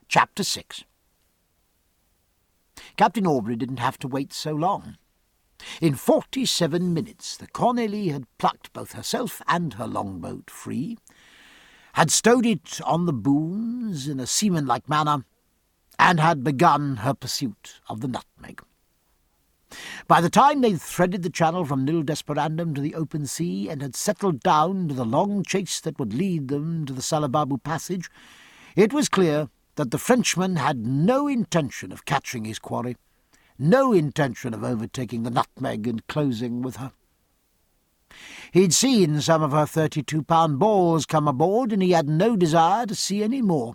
Chapter 6. Captain Aubrey didn't have to wait so long. In 47 minutes the Cornélie had plucked both herself and her longboat free, had stowed it on the booms in a seamanlike manner, and had begun her pursuit of the Nutmeg. By the time they threaded the channel from Nil Desperandum to the open sea and had settled down to the long chase that would lead them to the Salababu Passage, it was clear that the Frenchman had no intention of catching his quarry, no intention of overtaking the Nutmeg and closing with her. He'd seen some of her 32-pound balls come aboard, and he had no desire to see any more.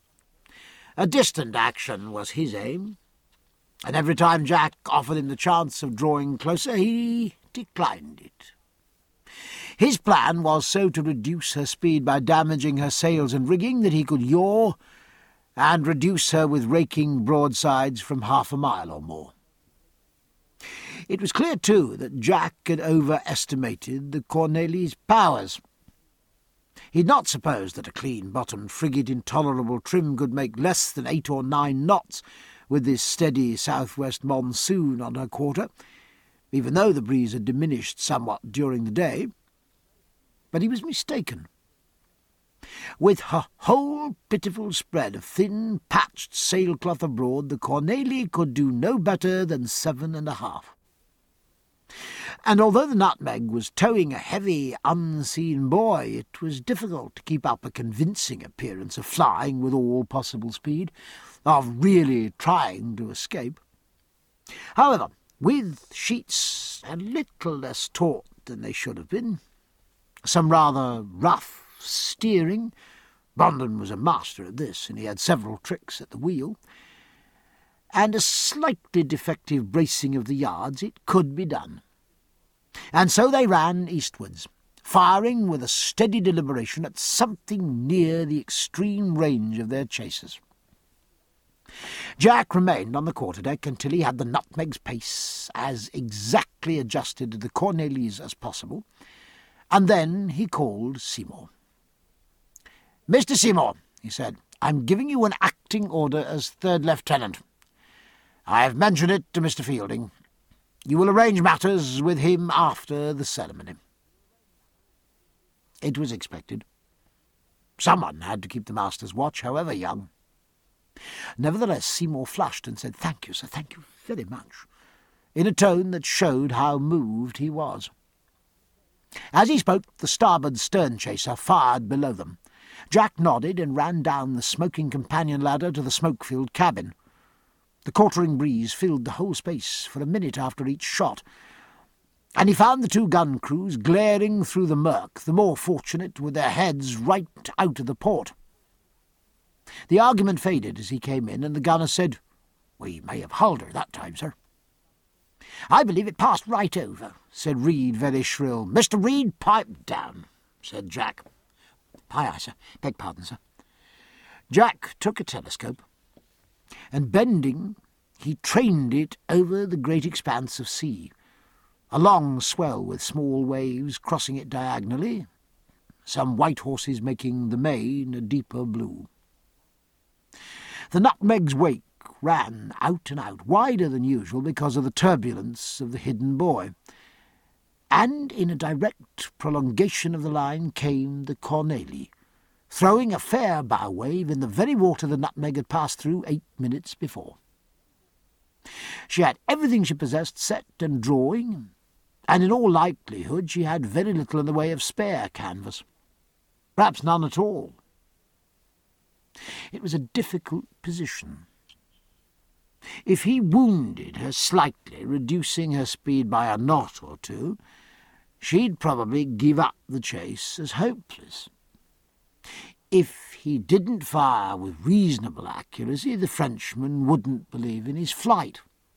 A distant action was his aim, and every time Jack offered him the chance of drawing closer, he declined it. His plan was so to reduce her speed by damaging her sails and rigging that he could yaw and reduce her with raking broadsides from half a mile or more. It was clear, too, that Jack had overestimated the Cornélie's powers. He had not supposed that a clean-bottomed frigate in tolerable trim could make less than 8 or 9 knots with this steady southwest monsoon on her quarter, even though the breeze had diminished somewhat during the day. But he was mistaken. With her whole pitiful spread of thin, patched sailcloth abroad, the Cornélie could do no better than 7.5. And although the Nutmeg was towing a heavy, unseen buoy, it was difficult to keep up a convincing appearance of flying with all possible speed, of really trying to escape. However, with sheets a little less taut than they should have been, some rather rough steering — Bondon was a master at this, and he had several tricks at the wheel — and a slightly defective bracing of the yards, it could be done. And so they ran eastwards, firing with a steady deliberation at something near the extreme range of their chasers. Jack remained on the quarterdeck until he had the Nutmeg's pace as exactly adjusted to the Cornélie's as possible, and then he called Seymour. "Mr. Seymour," he said, "I'm giving you an acting order as third lieutenant. I have mentioned it to Mr. Fielding. You will arrange matters with him after the ceremony." It was expected. Someone had to keep the master's watch, however young. Nevertheless, Seymour flushed and said, "Thank you, sir, thank you very much," in a tone that showed how moved he was. As he spoke, the starboard stern chaser fired below them. Jack nodded and ran down the smoking companion ladder to the smoke-filled cabin. The quartering breeze filled the whole space for a minute after each shot, and he found the 2 gun crews glaring through the murk, the more fortunate with their heads right out of the port. The argument faded as he came in, and the gunner said, "We may have hulled her that time, sir." "I believe it passed right over," said Reed, very shrill. "Mr. Reed, pipe down," said Jack. "Aye, aye, sir. Beg pardon, sir." Jack took a telescope, and bending, he trained it over the great expanse of sea, a long swell with small waves crossing it diagonally, some white horses making the main a deeper blue. The Nutmeg's wake ran out and out, wider than usual because of the turbulence of the hidden buoy, and in a direct prolongation of the line came the Cornélie, throwing a fair bow wave in the very water the Nutmeg had passed through 8 minutes before. She had everything she possessed set and drawing, and in all likelihood she had very little in the way of spare canvas, perhaps none at all. It was a difficult position. If he wounded her slightly, reducing her speed by a knot or two, she'd probably give up the chase as hopeless. If he didn't fire with reasonable accuracy, the Frenchman wouldn't believe in his flight.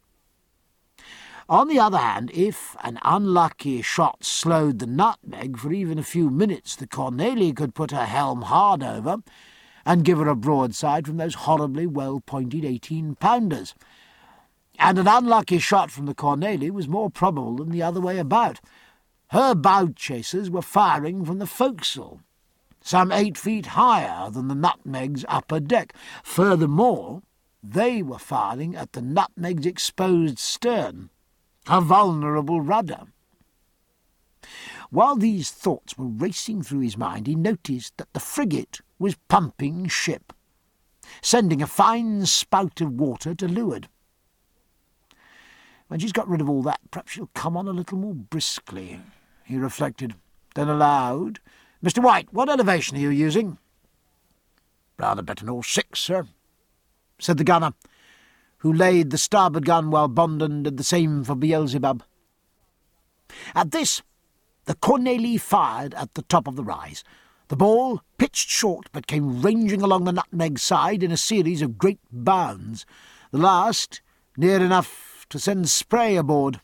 On the other hand, if an unlucky shot slowed the Nutmeg for even a few minutes, the Cornélie could put her helm hard over and give her a broadside from those horribly well-pointed 18-pounders. And an unlucky shot from the Cornélie was more probable than the other way about. Her bow chasers were firing from the forecastle, some 8 feet higher than the Nutmeg's upper deck. Furthermore, they were firing at the Nutmeg's exposed stern, a vulnerable rudder. While these thoughts were racing through his mind, he noticed that the frigate was pumping ship, sending a fine spout of water to leeward. When she's got rid of all that, perhaps she'll come on a little more briskly, he reflected. Then aloud, "Mr. White, what elevation are you using?" "Rather better than all 6, sir," said the gunner, who laid the starboard gun while Bondon did the same for Beelzebub. At this, the Cornélie fired at the top of the rise. The ball pitched short, but came ranging along the Nutmeg's side in a series of great bounds, the last near enough to send spray aboard.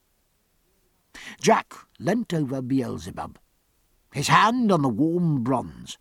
Jack leant over Beelzebub, his hand on the warm bronze,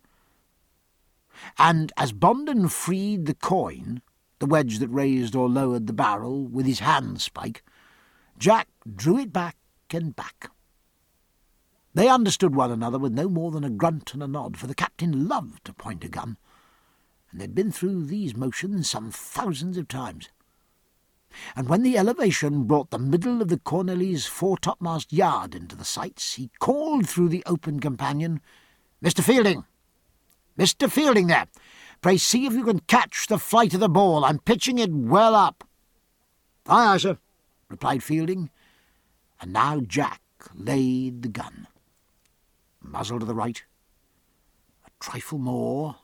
and as Bondon freed the coin, the wedge that raised or lowered the barrel, with his handspike, Jack drew it back and back. They understood one another with no more than a grunt and a nod, for the captain loved to point a gun, and they'd been through these motions some thousands of times. And when the elevation brought the middle of the Cornélie's fore-topmast yard into the sights, he called through the open companion, "Mr. Fielding! Mr. Fielding there! Pray see if you can catch the flight of the ball. I'm pitching it well up." "Aye, aye, sir," replied Fielding, and now Jack laid the gun. Muzzle to the right, a trifle more,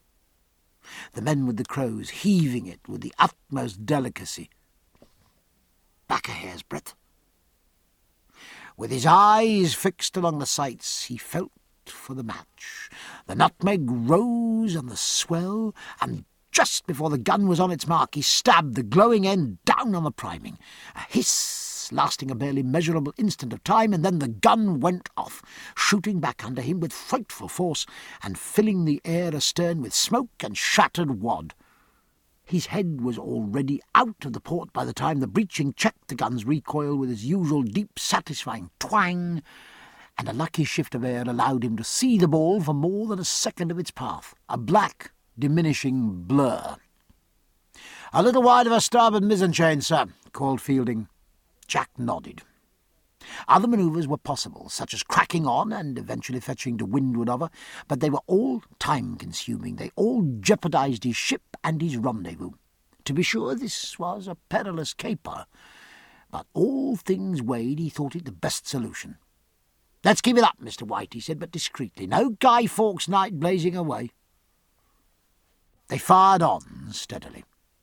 the men with the crows heaving it with the utmost delicacy. Back a hair's breadth. With his eyes fixed along the sights, he felt for the match. The Nutmeg rose on the swell, and just before the gun was on its mark, he stabbed the glowing end down on the priming. A hiss lasting a barely measurable instant of time, and then the gun went off, shooting back under him with frightful force and filling the air astern with smoke and shattered wad. His head was already out of the port by the time the breeching checked the gun's recoil with its usual deep, satisfying twang, and a lucky shift of air allowed him to see the ball for more than a second of its path, a black, diminishing blur. "A little wide of her starboard mizzen-chain, sir," called Fielding. Jack nodded. Other manoeuvres were possible, such as cracking on and eventually fetching to windward of her, but they were all time-consuming. They all jeopardized his ship and his rendezvous. To be sure, this was a perilous caper, but all things weighed, he thought it the best solution. "Let's keep it up, Mr. White," he said, but discreetly. "No Guy Fawkes night blazing away." They fired on steadily.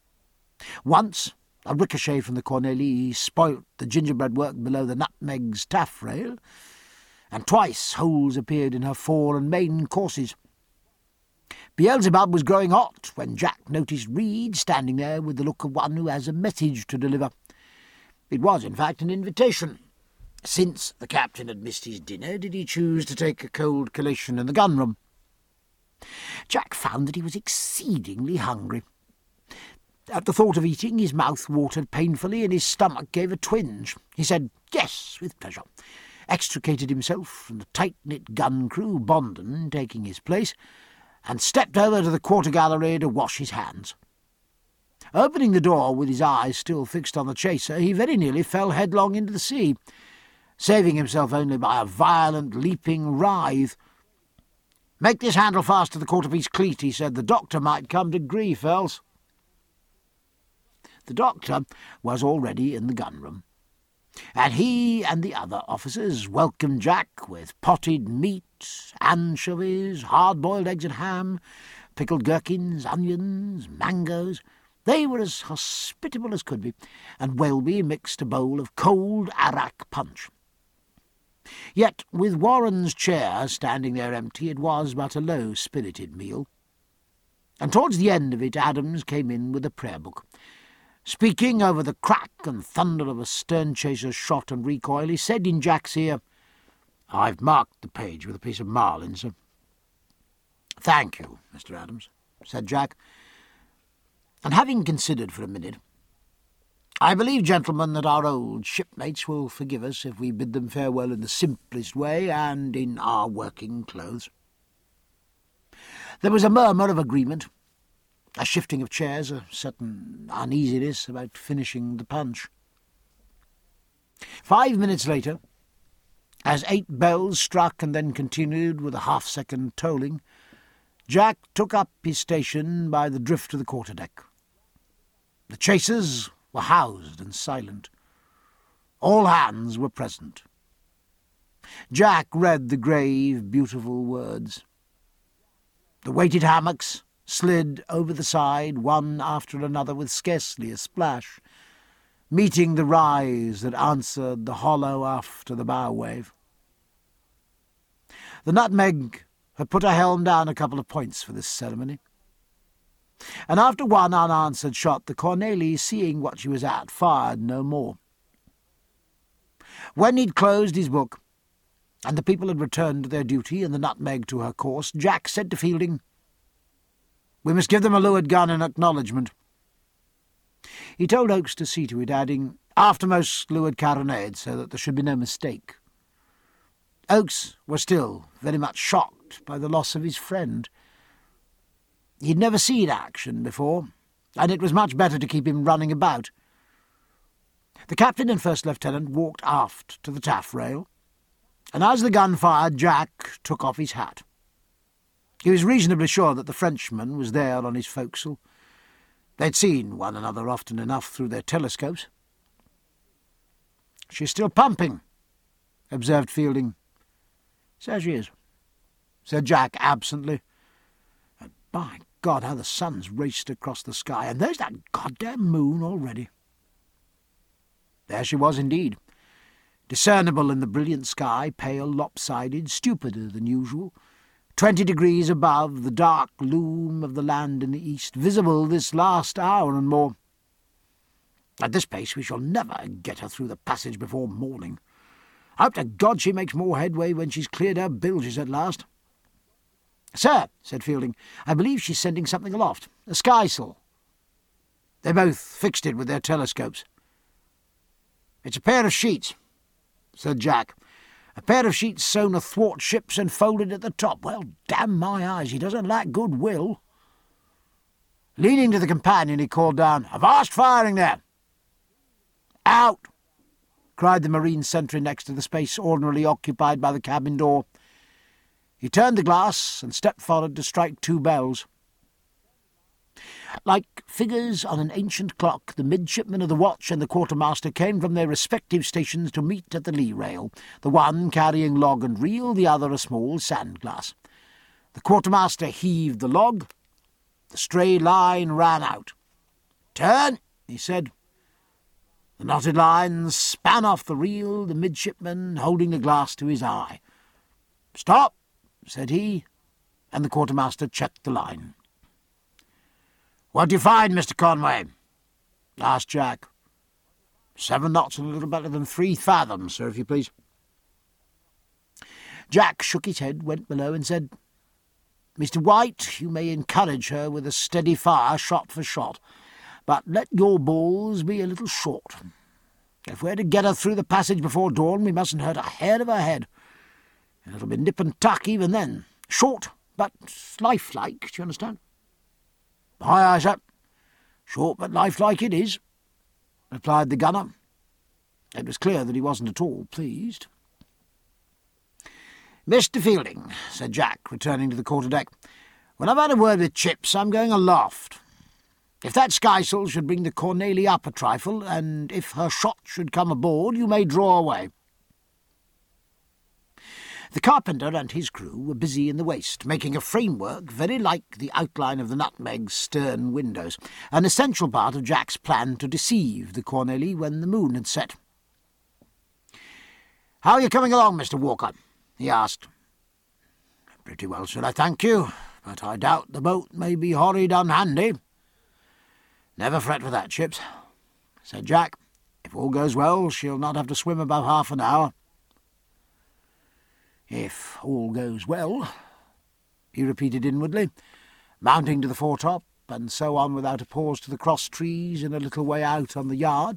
Once a ricochet from the Cornélie spoilt the gingerbread work below the Nutmeg's taffrail, and twice holes appeared in her fore and main courses. Beelzebub was growing hot when Jack noticed Reed standing there with the look of one who has a message to deliver. It was, in fact, an invitation. Since the captain had missed his dinner, did he choose to take a cold collation in the gun-room? Jack found that he was exceedingly hungry. At the thought of eating, his mouth watered painfully and his stomach gave a twinge. He said yes with pleasure, extricated himself from the tight-knit gun crew, Bondon taking his place, and stepped over to the quarter-gallery to wash his hands. Opening the door with his eyes still fixed on the chaser, he very nearly fell headlong into the sea, saving himself only by a violent leaping writhe. "Make this handle fast to the quarter-piece cleat," he said. "The doctor might come to grief else." The doctor was already in the gun-room, and he and the other officers welcomed Jack with potted meat, anchovies, hard-boiled eggs and ham, pickled gherkins, onions, mangoes. They were as hospitable as could be, and Welby mixed a bowl of cold arrack punch. Yet, with Warren's chair standing there empty, it was but a low-spirited meal. And towards the end of it, Adams came in with a prayer-book. Speaking over the crack and thunder of a stern-chaser's shot and recoil, he said in Jack's ear, "I've marked the page with a piece of marline, sir." "Thank you, Mr. Adams," said Jack. And having considered for a minute, "I believe, gentlemen, that our old shipmates will forgive us if we bid them farewell in the simplest way and in our working clothes." There was a murmur of agreement, a shifting of chairs, a certain uneasiness about finishing the punch. 5 minutes later, as 8 bells struck and then continued with a half-second tolling, Jack took up his station by the drift of the quarter-deck. The chasers were housed and silent. All hands were present. Jack read the grave, beautiful words. The weighted hammocks slid over the side, one after another with scarcely a splash, meeting the rise that answered the hollow after the bow wave. The Nutmeg had put her helm down a couple of points for this ceremony, and after one unanswered shot, the Corneille, seeing what she was at, fired no more. When he'd closed his book, and the people had returned to their duty and the Nutmeg to her course, Jack said to Fielding, "We must give them a leeward gun in acknowledgment." He told Oakes to see to it, adding, "Aftermost leeward carronade, so that there should be no mistake." Oakes was still very much shocked by the loss of his friend. He'd never seen action before, and it was much better to keep him running about. The captain and first lieutenant walked aft to the taffrail, and as the gun fired, Jack took off his hat. He was reasonably sure that the Frenchman was there on his forecastle. They'd seen one another often enough through their telescopes. "She's still pumping," observed Fielding. "So she is," said Jack absently. "And by God, how the sun's raced across the sky, and there's that goddamn moon already." There she was indeed, discernible in the brilliant sky, pale, lopsided, stupider than usual, 20 degrees above the dark loom of the land in the east, visible this last hour and more. "At this pace we shall never get her through the passage before morning. I hope to God she makes more headway when she's cleared her bilges at last." "Sir," said Fielding, "I believe she's sending something aloft. A skysail." They both fixed it with their telescopes. "It's a pair of sheets," said Jack. "A pair of sheets sewn athwart ships and folded at the top. Well, damn my eyes, he doesn't lack good will." Leaning to the companion, he called down, "Avast firing there!" "Out!" cried the marine sentry next to the space ordinarily occupied by the cabin door. He turned the glass and stepped forward to strike 2 bells. Like figures on an ancient clock, the midshipmen of the watch and the quartermaster came from their respective stations to meet at the lee rail, the one carrying log and reel, the other a small sand-glass. The quartermaster heaved the log. The stray line ran out. "Turn," he said. The knotted line span off the reel, the midshipman holding the glass to his eye. "Stop," said he, and the quartermaster checked the line. "What do you find, Mr. Conway?" asked Jack. 7 knots and a little better than 3 fathoms, sir, if you please." Jack shook his head, went below, and said, "Mr. White, you may encourage her with a steady fire, shot for shot, but let your balls be a little short. If we're to get her through the passage before dawn, we mustn't hurt a hair of her head. And it'll be nip and tuck even then. Short, but lifelike, do you understand?" "Aye, aye, sir. Short but lifelike it is," replied the gunner. It was clear that he wasn't at all pleased. "Mr. Fielding," said Jack, returning to the quarter-deck, "when I've had a word with Chips, I'm going aloft. If that skysail should bring the Corneille up a trifle, and if her shot should come aboard, you may draw away." The carpenter and his crew were busy in the waist, making a framework very like the outline of the Nutmeg's stern windows, an essential part of Jack's plan to deceive the Corneille when the moon had set. "How are you coming along, Mr. Walker?" he asked. "Pretty well, sir, I thank you, but I doubt the boat may be horrid unhandy." "Never fret for that, Chips," said Jack. "If all goes well, she'll not have to swim above half an hour." "If all goes well," he repeated inwardly, mounting to the foretop, and so on without a pause to the cross-trees and a little way out on the yard.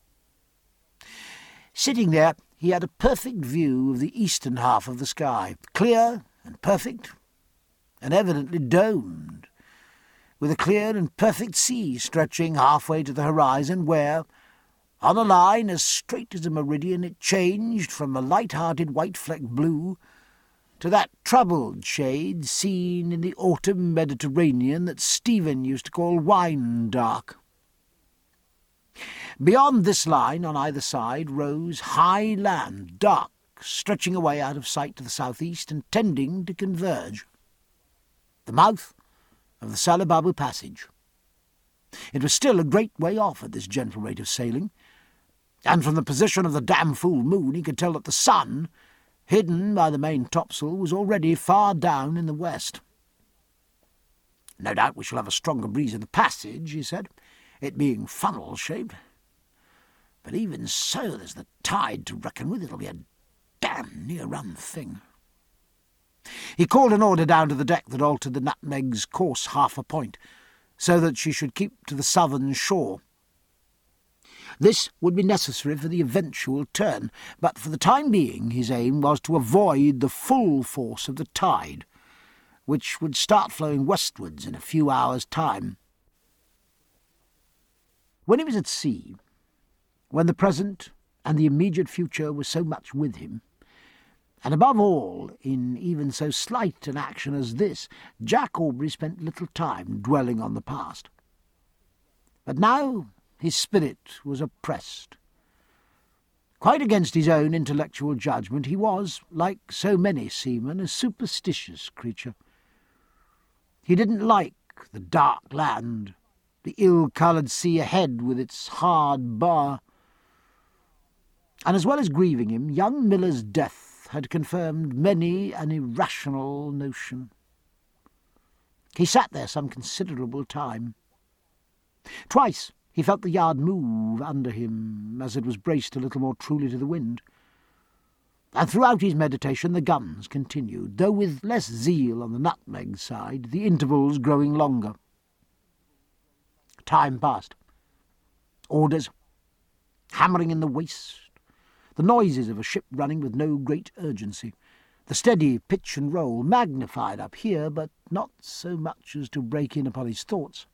Sitting there, he had a perfect view of the eastern half of the sky, clear and perfect, and evidently domed, with a clear and perfect sea stretching halfway to the horizon where, on a line as straight as a meridian, it changed from a light-hearted white-flecked blue to that troubled shade seen in the autumn Mediterranean that Stephen used to call wine-dark. Beyond this line, on either side, rose high land, dark, stretching away out of sight to the southeast and tending to converge. The mouth of the Salababu Passage. It was still a great way off at this gentle rate of sailing, and from the position of the damn full moon he could tell that the sun, hidden by the main topsail, was already far down in the west. "No doubt we shall have a stronger breeze in the passage," he said, "it being funnel-shaped. But even so, there's the tide to reckon with. It'll be a damn near-run thing." He called an order down to the deck that altered the Nutmeg's course half a point, so that she should keep to the southern shore. This would be necessary for the eventual turn, but for the time being his aim was to avoid the full force of the tide, which would start flowing westwards in a few hours' time. When he was at sea, when the present and the immediate future were so much with him, and above all in even so slight an action as this, Jack Aubrey spent little time dwelling on the past. But now his spirit was oppressed. Quite against his own intellectual judgment, he was, like so many seamen, a superstitious creature. He didn't like the dark land, the ill-coloured sea ahead with its hard bar. And as well as grieving him, young Miller's death had confirmed many an irrational notion. He sat there some considerable time. Twice he felt the yard move under him as it was braced a little more truly to the wind. And throughout his meditation the guns continued, though with less zeal on the Nutmeg side, the intervals growing longer. Time passed. Orders, hammering in the waist, the noises of a ship running with no great urgency, the steady pitch and roll, magnified up here, but not so much as to break in upon his thoughts.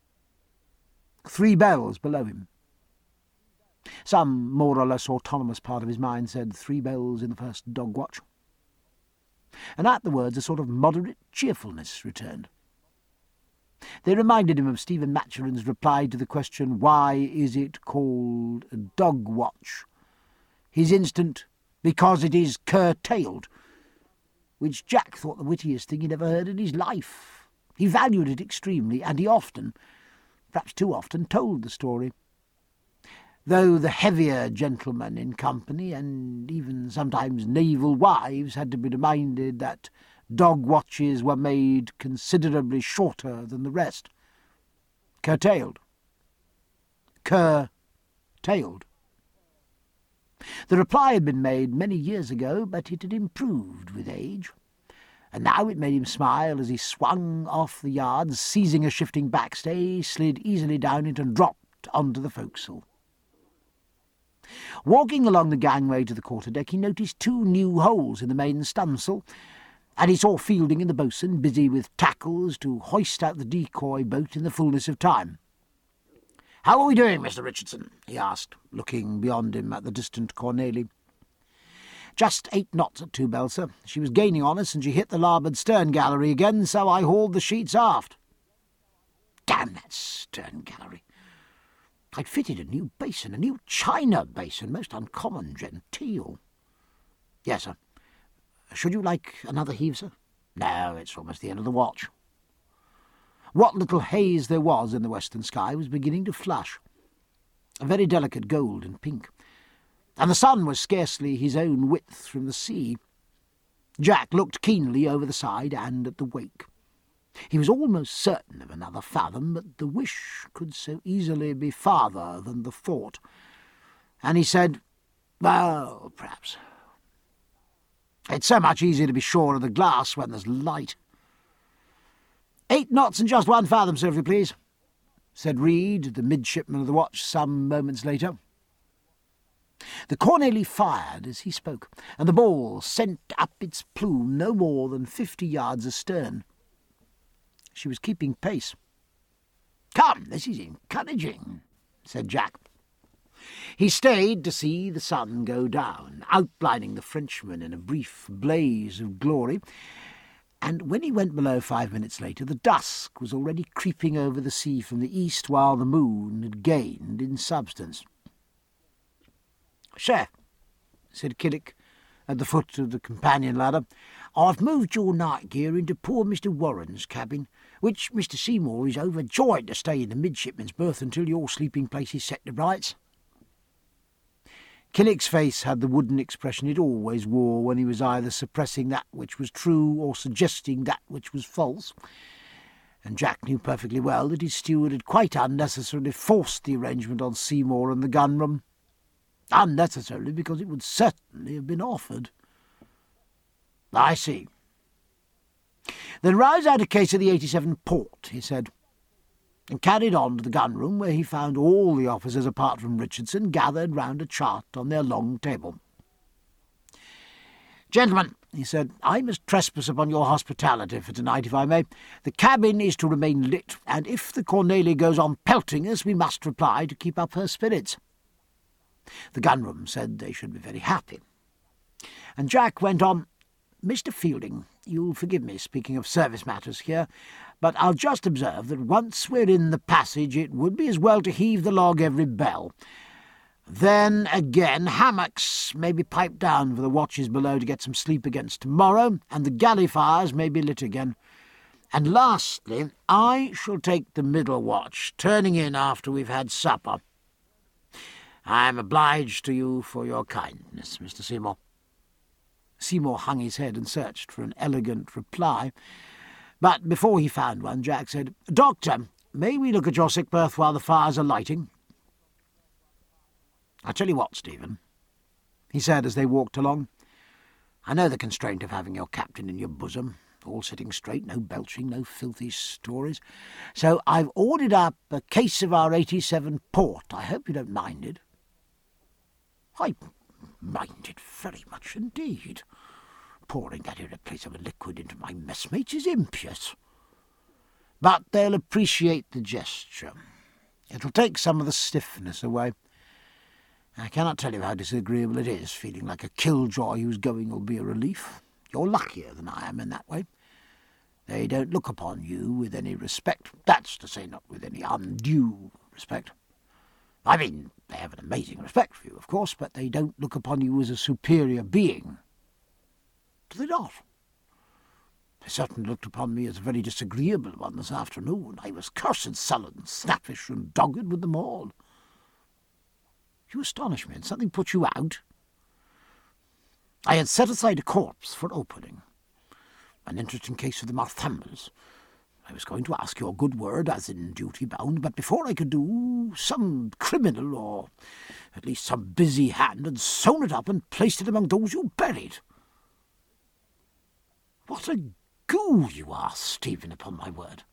3 bells below him. Some more or less autonomous part of his mind said 3 bells in the first dog watch. And at the words a sort of moderate cheerfulness returned. They reminded him of Stephen Maturin's reply to the question, "Why is it called a dog watch?" His instant, "Because it is curtailed," which Jack thought the wittiest thing he'd ever heard in his life. He valued it extremely, and he often, perhaps too often, told the story. Though the heavier gentlemen in company, and even sometimes naval wives, had to be reminded that dog watches were made considerably shorter than the rest. Curtailed. Curtailed. The reply had been made many years ago, but it had improved with age, and now it made him smile as he swung off the yards, seizing a shifting backstay, slid easily down it and dropped onto the forecastle. Walking along the gangway to the quarter-deck, he noticed 2 new holes in the main stunsail, and he saw Fielding and the boatswain busy with tackles to hoist out the decoy boat in the fullness of time. "How are we doing, Mr. Richardson?" he asked, looking beyond him at the distant Corneille. "Just 8 knots at 2 bells, sir. She was gaining on us, and she hit the larboard stern gallery again, so I hauled the sheets aft." "Damn that stern gallery! I'd fitted a new basin, a new china basin, most uncommon genteel." "Yes, sir. Should you like another heave, sir?" "No, it's almost the end of the watch." What little haze there was in the western sky was beginning to flush, a very delicate gold and pink, and the sun was scarcely his own width from the sea. Jack looked keenly over the side and at the wake. He was almost certain of another fathom, but the wish could so easily be farther than the thought, and he said, "Well, perhaps. It's so much easier to be sure of the glass when there's light." 8 knots and just 1 fathom, sir, if you please," said Reed, the midshipman of the watch, some moments later. The Corneille fired as he spoke, and the ball sent up its plume no more than 50 yards astern. She was keeping pace. "Come, this is encouraging," said Jack. He stayed to see the sun go down, outlining the Frenchman in a brief blaze of glory, and when he went below 5 minutes later, the dusk was already creeping over the sea from the east, while the moon had gained in substance. "Sir," said Killick, at the foot of the companion ladder, "I've moved your night gear into poor Mr. Warren's cabin, which Mr. Seymour is overjoyed to stay in the midshipman's berth until your sleeping place is set to rights." Killick's face had the wooden expression it always wore when he was either suppressing that which was true or suggesting that which was false, and Jack knew perfectly well that his steward had quite unnecessarily forced the arrangement on Seymour and the gun-room. Unnecessarily, because it would certainly have been offered. "I see. Then rouse out a case of the 87 port," he said, and carried on to the gun-room, where he found all the officers apart from Richardson gathered round a chart on their long table. "Gentlemen," he said, "I must trespass upon your hospitality for tonight, if I may. The cabin is to remain lit, and if the Cornelia goes on pelting us, we must reply to keep up her spirits." The gun-room said they should be very happy. And Jack went on, "Mr. Fielding, you'll forgive me speaking of service matters here, but I'll just observe that once we're in the passage it would be as well to heave the log every bell. Then, again, hammocks may be piped down for the watches below to get some sleep against tomorrow, and the galley fires may be lit again. And lastly, I shall take the middle watch, turning in after we've had supper. I am obliged to you for your kindness, Mr. Seymour." Seymour hung his head and searched for an elegant reply, but before he found one, Jack said, "Doctor, may we look at your sick berth while the fires are lighting?" "I tell you what, Stephen," he said as they walked along, "I know the constraint of having your captain in your bosom, all sitting straight, no belching, no filthy stories, so I've ordered up a case of our 87 port. I hope you don't mind it." "I mind it very much indeed. Pouring that irreplaceable liquid into my messmates is impious. But they'll appreciate the gesture. It'll take some of the stiffness away. I cannot tell you how disagreeable it is, feeling like a killjoy whose going will be a relief. You're luckier than I am in that way. They don't look upon you with any respect. That's to say, not with any undue respect. I mean, they have an amazing respect for you, of course, but they don't look upon you as a superior being. Do they not? They certainly looked upon me as a very disagreeable one this afternoon. I was cursed sullen, snappish, and dogged with them all. You astonish me, and something put you out? I had set aside a corpse for opening. An interesting case of the Marthambers. I was going to ask your good word, as in duty bound, but before I could do, some criminal, or at least some busy hand, had sewn it up and placed it among those you buried. What a ghoul you are, Stephen, upon my word."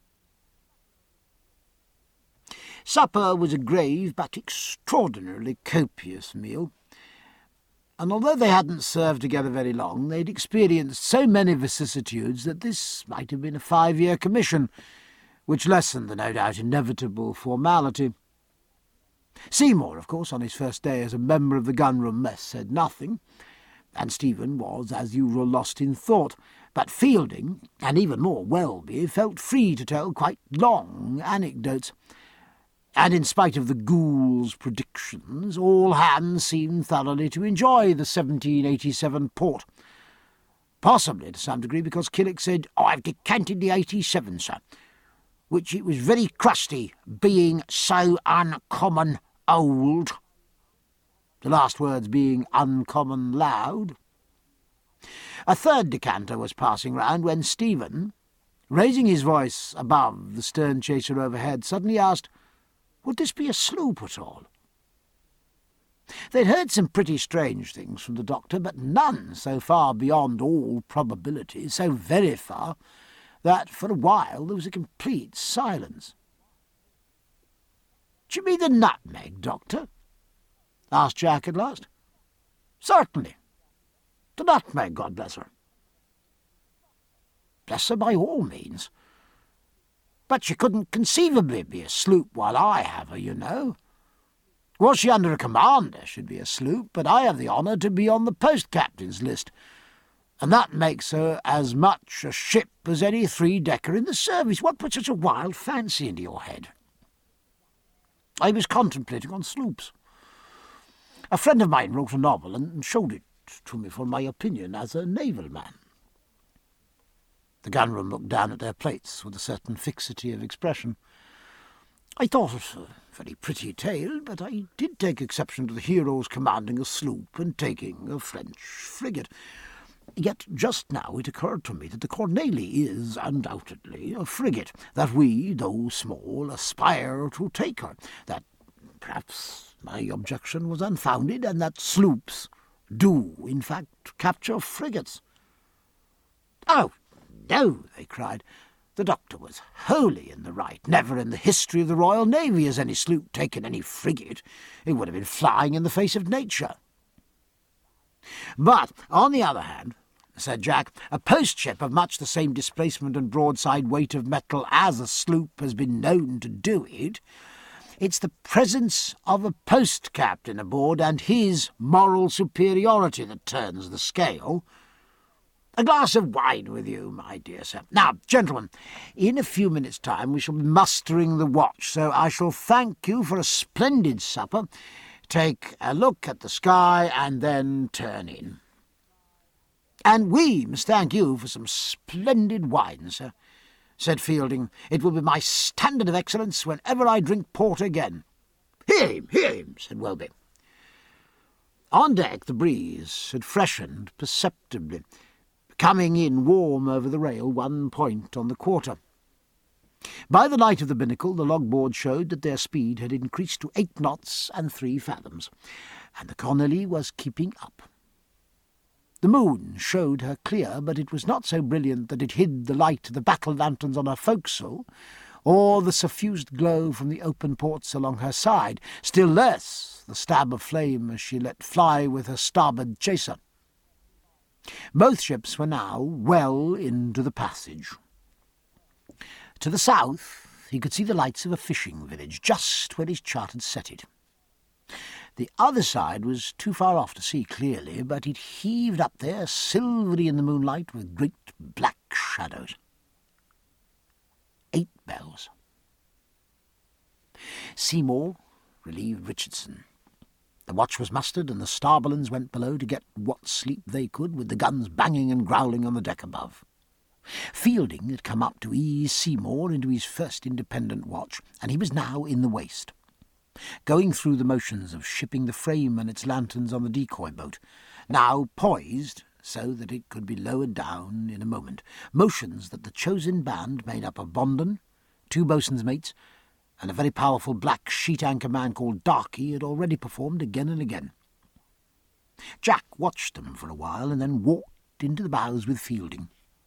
Supper was a grave but extraordinarily copious meal, and although they hadn't served together very long, they'd experienced so many vicissitudes that this might have been a 5-year commission, which lessened the no doubt inevitable formality. Seymour, of course, on his first day as a member of the gun-room mess, said nothing, and Stephen was, as usual, lost in thought, but Fielding, and even more Welby, felt free to tell quite long anecdotes. And in spite of the ghoul's predictions, all hands seemed thoroughly to enjoy the 1787 port. Possibly, to some degree, because Killick said, "I've decanted the 87, sir," which it was very crusty, being so uncommon old. The last words being uncommon loud. A third decanter was passing round when Stephen, raising his voice above the stern chaser overhead, suddenly asked, would this be a sloop at all? They'd heard some pretty strange things from the doctor, but none so far beyond all probability, so very far, that for a while there was a complete silence. "Do you mean the Nutmeg, Doctor?" asked Jack at last. "Certainly. The Nutmeg, God bless her." "Bless her by all means. But she couldn't conceivably be a sloop while I have her, you know. Was she under a commander, she'd be a sloop, but I have the honour to be on the post-captain's list, and that makes her as much a ship as any three-decker in the service. What put such a wild fancy into your head? I was contemplating on sloops. A friend of mine wrote a novel and showed it to me for my opinion as a naval man. The gunroom looked down at their plates with a certain fixity of expression. I thought it a very pretty tale, but I did take exception to the hero's commanding a sloop and taking a French frigate. Yet just now it occurred to me that the Cornélie is undoubtedly a frigate, that we, though small, aspire to take her, that perhaps my objection was unfounded, and that sloops do, in fact, capture frigates. Oh, no, they cried. The doctor was wholly in the right. Never in the history of the Royal Navy has any sloop taken any frigate. It would have been flying in the face of nature. But, on the other hand, said Jack, a post-ship of much the same displacement and broadside weight of metal as a sloop has been known to do it. It's the presence of a post-captain aboard and his moral superiority that turns the scale. A glass of wine with you, my dear sir. Now, gentlemen, in a few minutes' time we shall be mustering the watch, so I shall thank you for a splendid supper, take a look at the sky, and then turn in. And we must thank you for some splendid wine, sir, said Fielding. It will be my standard of excellence whenever I drink port again. Hear him, said Welby. On deck the breeze had freshened perceptibly, coming in warm over the rail 1 point on the quarter. By the light of the binnacle, the logboard showed that their speed had increased to 8 knots and 3 fathoms, and the Cornélie was keeping up. The moon showed her clear, but it was not so brilliant that it hid the light of the battle lanterns on her forecastle, or the suffused glow from the open ports along her side, still less the stab of flame as she let fly with her starboard chaser. Both ships were now well into the passage. To the south he could see the lights of a fishing village, just where his chart had set it. The other side was too far off to see clearly, but it heaved up there, silvery in the moonlight, with great black shadows. 8 bells. Seymour relieved Richardson. The watch was mustered, and the starballoons went below to get what sleep they could, with the guns banging and growling on the deck above. Fielding had come up to ease Seymour into his first independent watch, and he was now in the waist, going through the motions of shipping the frame and its lanterns on the decoy boat, now poised so that it could be lowered down in a moment, motions that the chosen band, made up of Bondon, 2 boatswain's mates, and a very powerful black sheet-anchor man called Darky had already performed again and again. Jack watched them for a while and then walked into the bows with Fielding.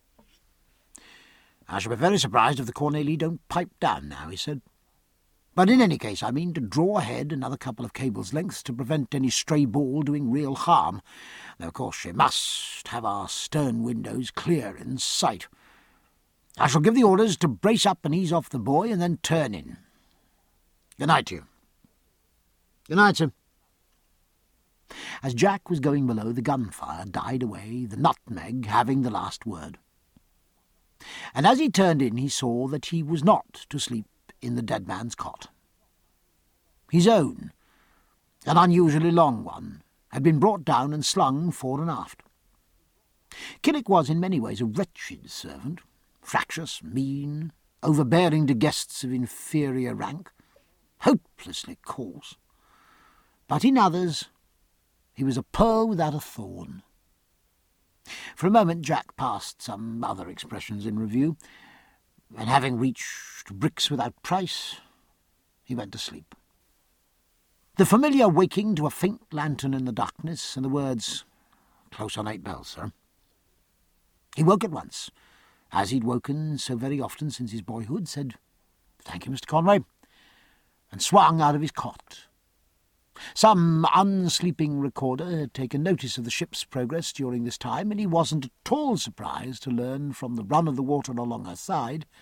"I shall be very surprised if the Cornélie don't pipe down now," he said. "But in any case I mean to draw ahead another couple of cables' lengths to prevent any stray ball doing real harm, though of course she must have our stern windows clear in sight. I shall give the orders to brace up and ease off the buoy and then turn in. Good night to you." "Good night, sir." As Jack was going below, the gunfire died away, the nutmeg having the last word. And as he turned in, he saw that he was not to sleep in the dead man's cot. His own, an unusually long one, had been brought down and slung fore and aft. Killick was in many ways a wretched servant, fractious, mean, overbearing to guests of inferior rank, hopelessly coarse. But in others he was a pearl without a thorn. For a moment Jack passed some other expressions in review, and having reached bricks without price, he went to sleep. The familiar waking to a faint lantern in the darkness and the words, "Close on 8 bells, sir." He woke at once, as he'd woken so very often since his boyhood, said, "Thank you, Mr. Conway," and swung out of his cot. Some unsleeping recorder had taken notice of the ship's progress during this time, and he wasn't at all surprised to learn from the run of the water along her side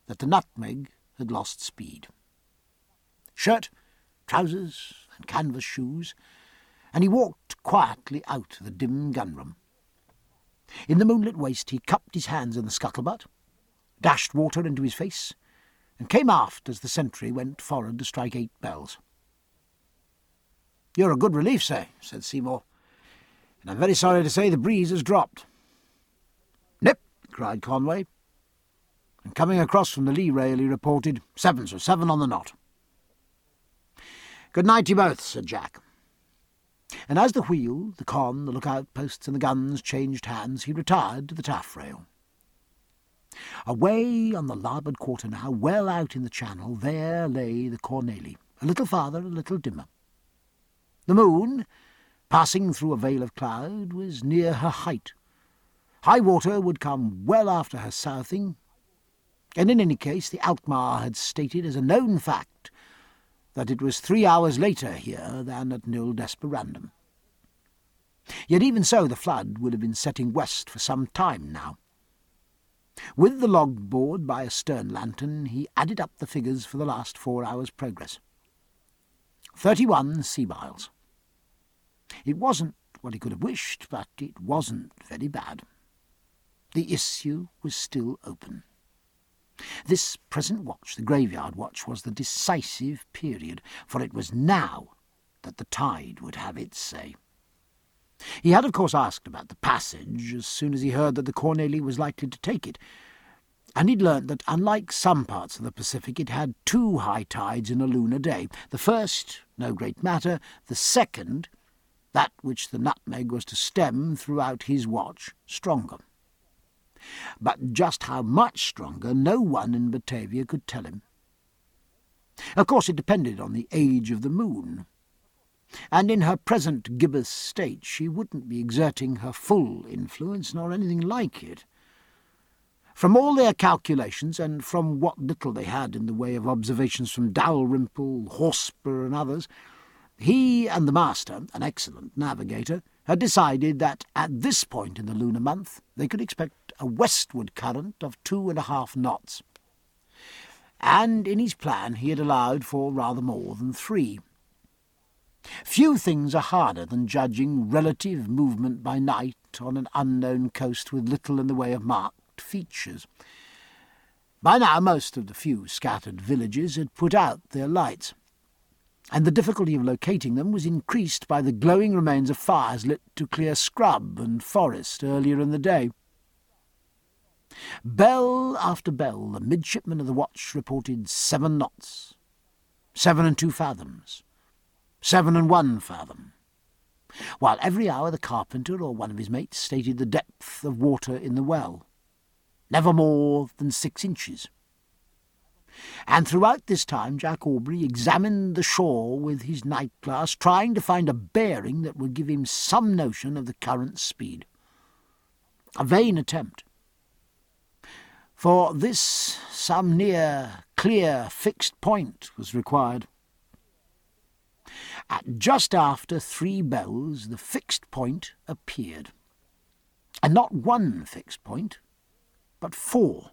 that the Nutmeg had lost speed. Shirt, trousers, and canvas shoes, and he walked quietly out of the dim gun-room. In the moonlit waist he cupped his hands in the scuttlebutt, dashed water into his face, and came aft as the sentry went forward to strike 8 bells. "You're a good relief, sir," said Seymour, "and I'm very sorry to say the breeze has dropped." "Nip," cried Conway, and coming across from the lee rail he reported, "7, sir, 7 on the knot." "Good night to you both," said Jack. And as the wheel, the con, the lookout posts and the guns changed hands, he retired to the taffrail. Away on the larboard quarter now, well out in the channel, there lay the Corneille, a little farther, a little dimmer. The moon, passing through a veil of cloud, was near her height. High water would come well after her southing, and in any case the Alkmaar had stated as a known fact that it was 3 hours later here than at Nil Desperandum. Yet even so the flood would have been setting west for some time now. With the log-board by a stern lantern he added up the figures for the last 4 hours' progress. 31 sea miles. It wasn't what he could have wished, but it wasn't very bad. The issue was still open. This present watch, the graveyard watch, was the decisive period, for it was now that the tide would have its say. He had, of course, asked about the passage as soon as he heard that the Corneille was likely to take it, and he'd learnt that, unlike some parts of the Pacific, it had 2 high tides in a lunar day. The first, no great matter; the second, that which the Nutmeg was to stem throughout his watch, stronger. But just how much stronger no one in Batavia could tell him. Of course it depended on the age of the moon, and in her present gibbous state she wouldn't be exerting her full influence, nor anything like it. From all their calculations, and from what little they had in the way of observations from Dalrymple, Hotspur, and others, he and the master, an excellent navigator, had decided that at this point in the lunar month they could expect a westward current of 2½ knots. And in his plan he had allowed for rather more than 3. Few things are harder than judging relative movement by night on an unknown coast with little in the way of marked features. By now most of the few scattered villages had put out their lights, and the difficulty of locating them was increased by the glowing remains of fires lit to clear scrub and forest earlier in the day. Bell after bell the midshipman of the watch reported 7 knots, 7 2 fathoms, 7 1 fathom, while every hour the carpenter or one of his mates stated the depth of water in the well, never more than 6 inches. And throughout this time Jack Aubrey examined the shore with his night-glass, trying to find a bearing that would give him some notion of the current's speed. A vain attempt. For this some near, clear, fixed point was required. At just after 3 bells the fixed point appeared. And not one fixed point, but 4.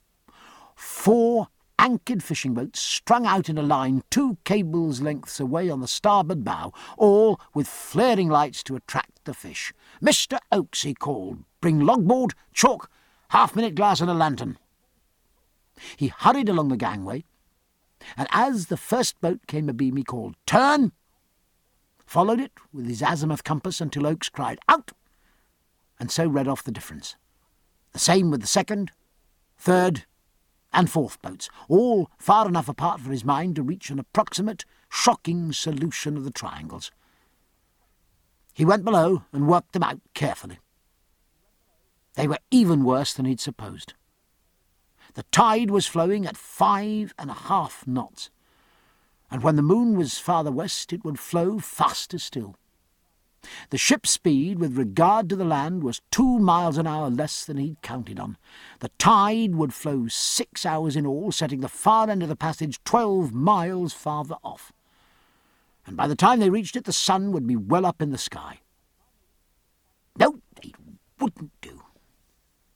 4 anchored fishing boats strung out in a line 2 cables' lengths away on the starboard bow, all with flaring lights to attract the fish. "Mr. Oakes," he called, "bring logboard, chalk, half-minute glass and a lantern." He hurried along the gangway, and as the first boat came abeam he called, "Turn!" followed it with his azimuth compass until Oakes cried, "Out!" and so read off the difference. The same with the second, third, and 4th boats, all far enough apart for his mind to reach an approximate, shocking solution of the triangles. He went below and worked them out carefully. They were even worse than he'd supposed. The tide was flowing at 5½ knots, and when the moon was farther west it would flow faster still. The ship's speed with regard to the land was 2 miles an hour less than he'd counted on. The tide would flow 6 hours in all, setting the far end of the passage 12 miles farther off. And by the time they reached it the sun would be well up in the sky. No, it wouldn't do.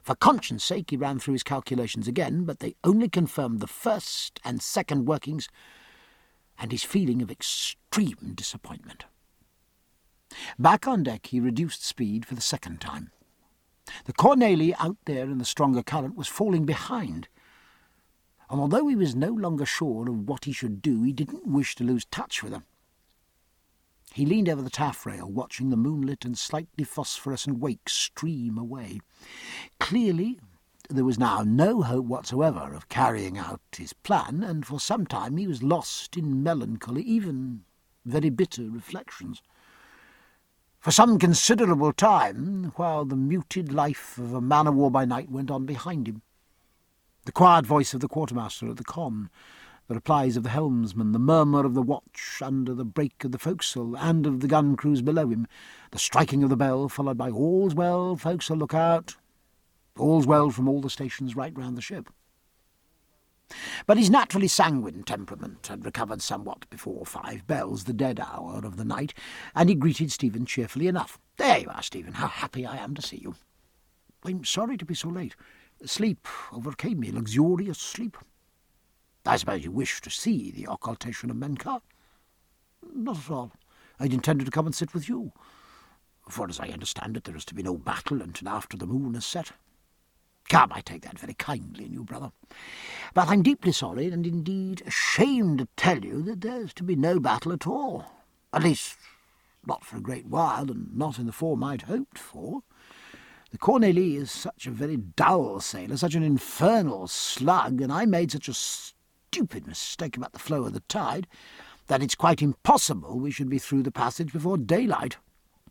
For conscience' sake he ran through his calculations again, but they only confirmed the first and second workings and his feeling of extreme disappointment. Back on deck he reduced speed for the second time. The Cornélie out there in the stronger current was falling behind, and although he was no longer sure of what he should do, he didn't wish to lose touch with her. He leaned over the taffrail, watching the moonlit and slightly phosphorescent wake stream away. Clearly, there was now no hope whatsoever of carrying out his plan, and for some time he was lost in melancholy, even very bitter reflections. For some considerable time, while the muted life of a man-of-war by night went on behind him, the quiet voice of the quartermaster at the con, the replies of the helmsman, the murmur of the watch under the break of the forecastle and of the gun crews below him, the striking of the bell, followed by "All's well, forecastle, look out," all's well from all the stations right round the ship. But his naturally sanguine temperament had recovered somewhat before 5 bells, the dead hour of the night, and he greeted Stephen cheerfully enough. "There you are, Stephen. How happy I am to see you." "I'm sorry to be so late. Sleep overcame me, luxurious sleep." "I suppose you wish to see the occultation of Menkar?" "Not at all. I'd intended to come and sit with you. For as I understand it, there is to be no battle until after the moon is set." "Come, I take that very kindly in you, brother. But I'm deeply sorry, and indeed ashamed to tell you that there's to be no battle at all. At least, not for a great while, and not in the form I'd hoped for. The Cornélie is such a very dull sailor, such an infernal slug, and I made such a stupid mistake about the flow of the tide, that it's quite impossible we should be through the passage before daylight."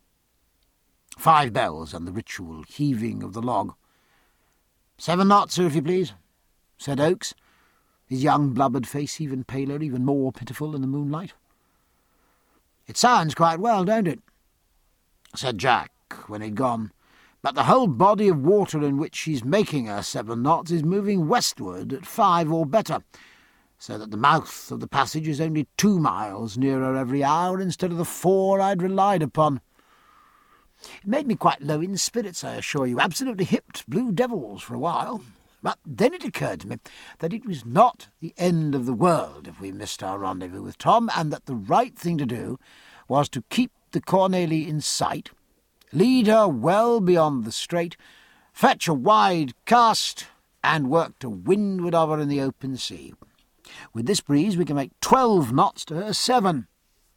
5 bells and the ritual heaving of the log. "7 knots, sir, if you please," said Oakes, his young blubbered face even paler, even more pitiful in the moonlight. "It sounds quite well, don't it?" said Jack, when he'd gone. "But the whole body of water in which she's making her 7 knots is moving westward at 5 or better, so that the mouth of the passage is only 2 miles nearer every hour instead of the 4 I'd relied upon. It made me quite low in spirits, I assure you, absolutely hipped blue devils for a while. But then it occurred to me that it was not the end of the world if we missed our rendezvous with Tom, and that the right thing to do was to keep the Cornélie in sight, lead her well beyond the strait, fetch a wide cast, and work to windward of her in the open sea. With this breeze we can make 12 knots to her 7.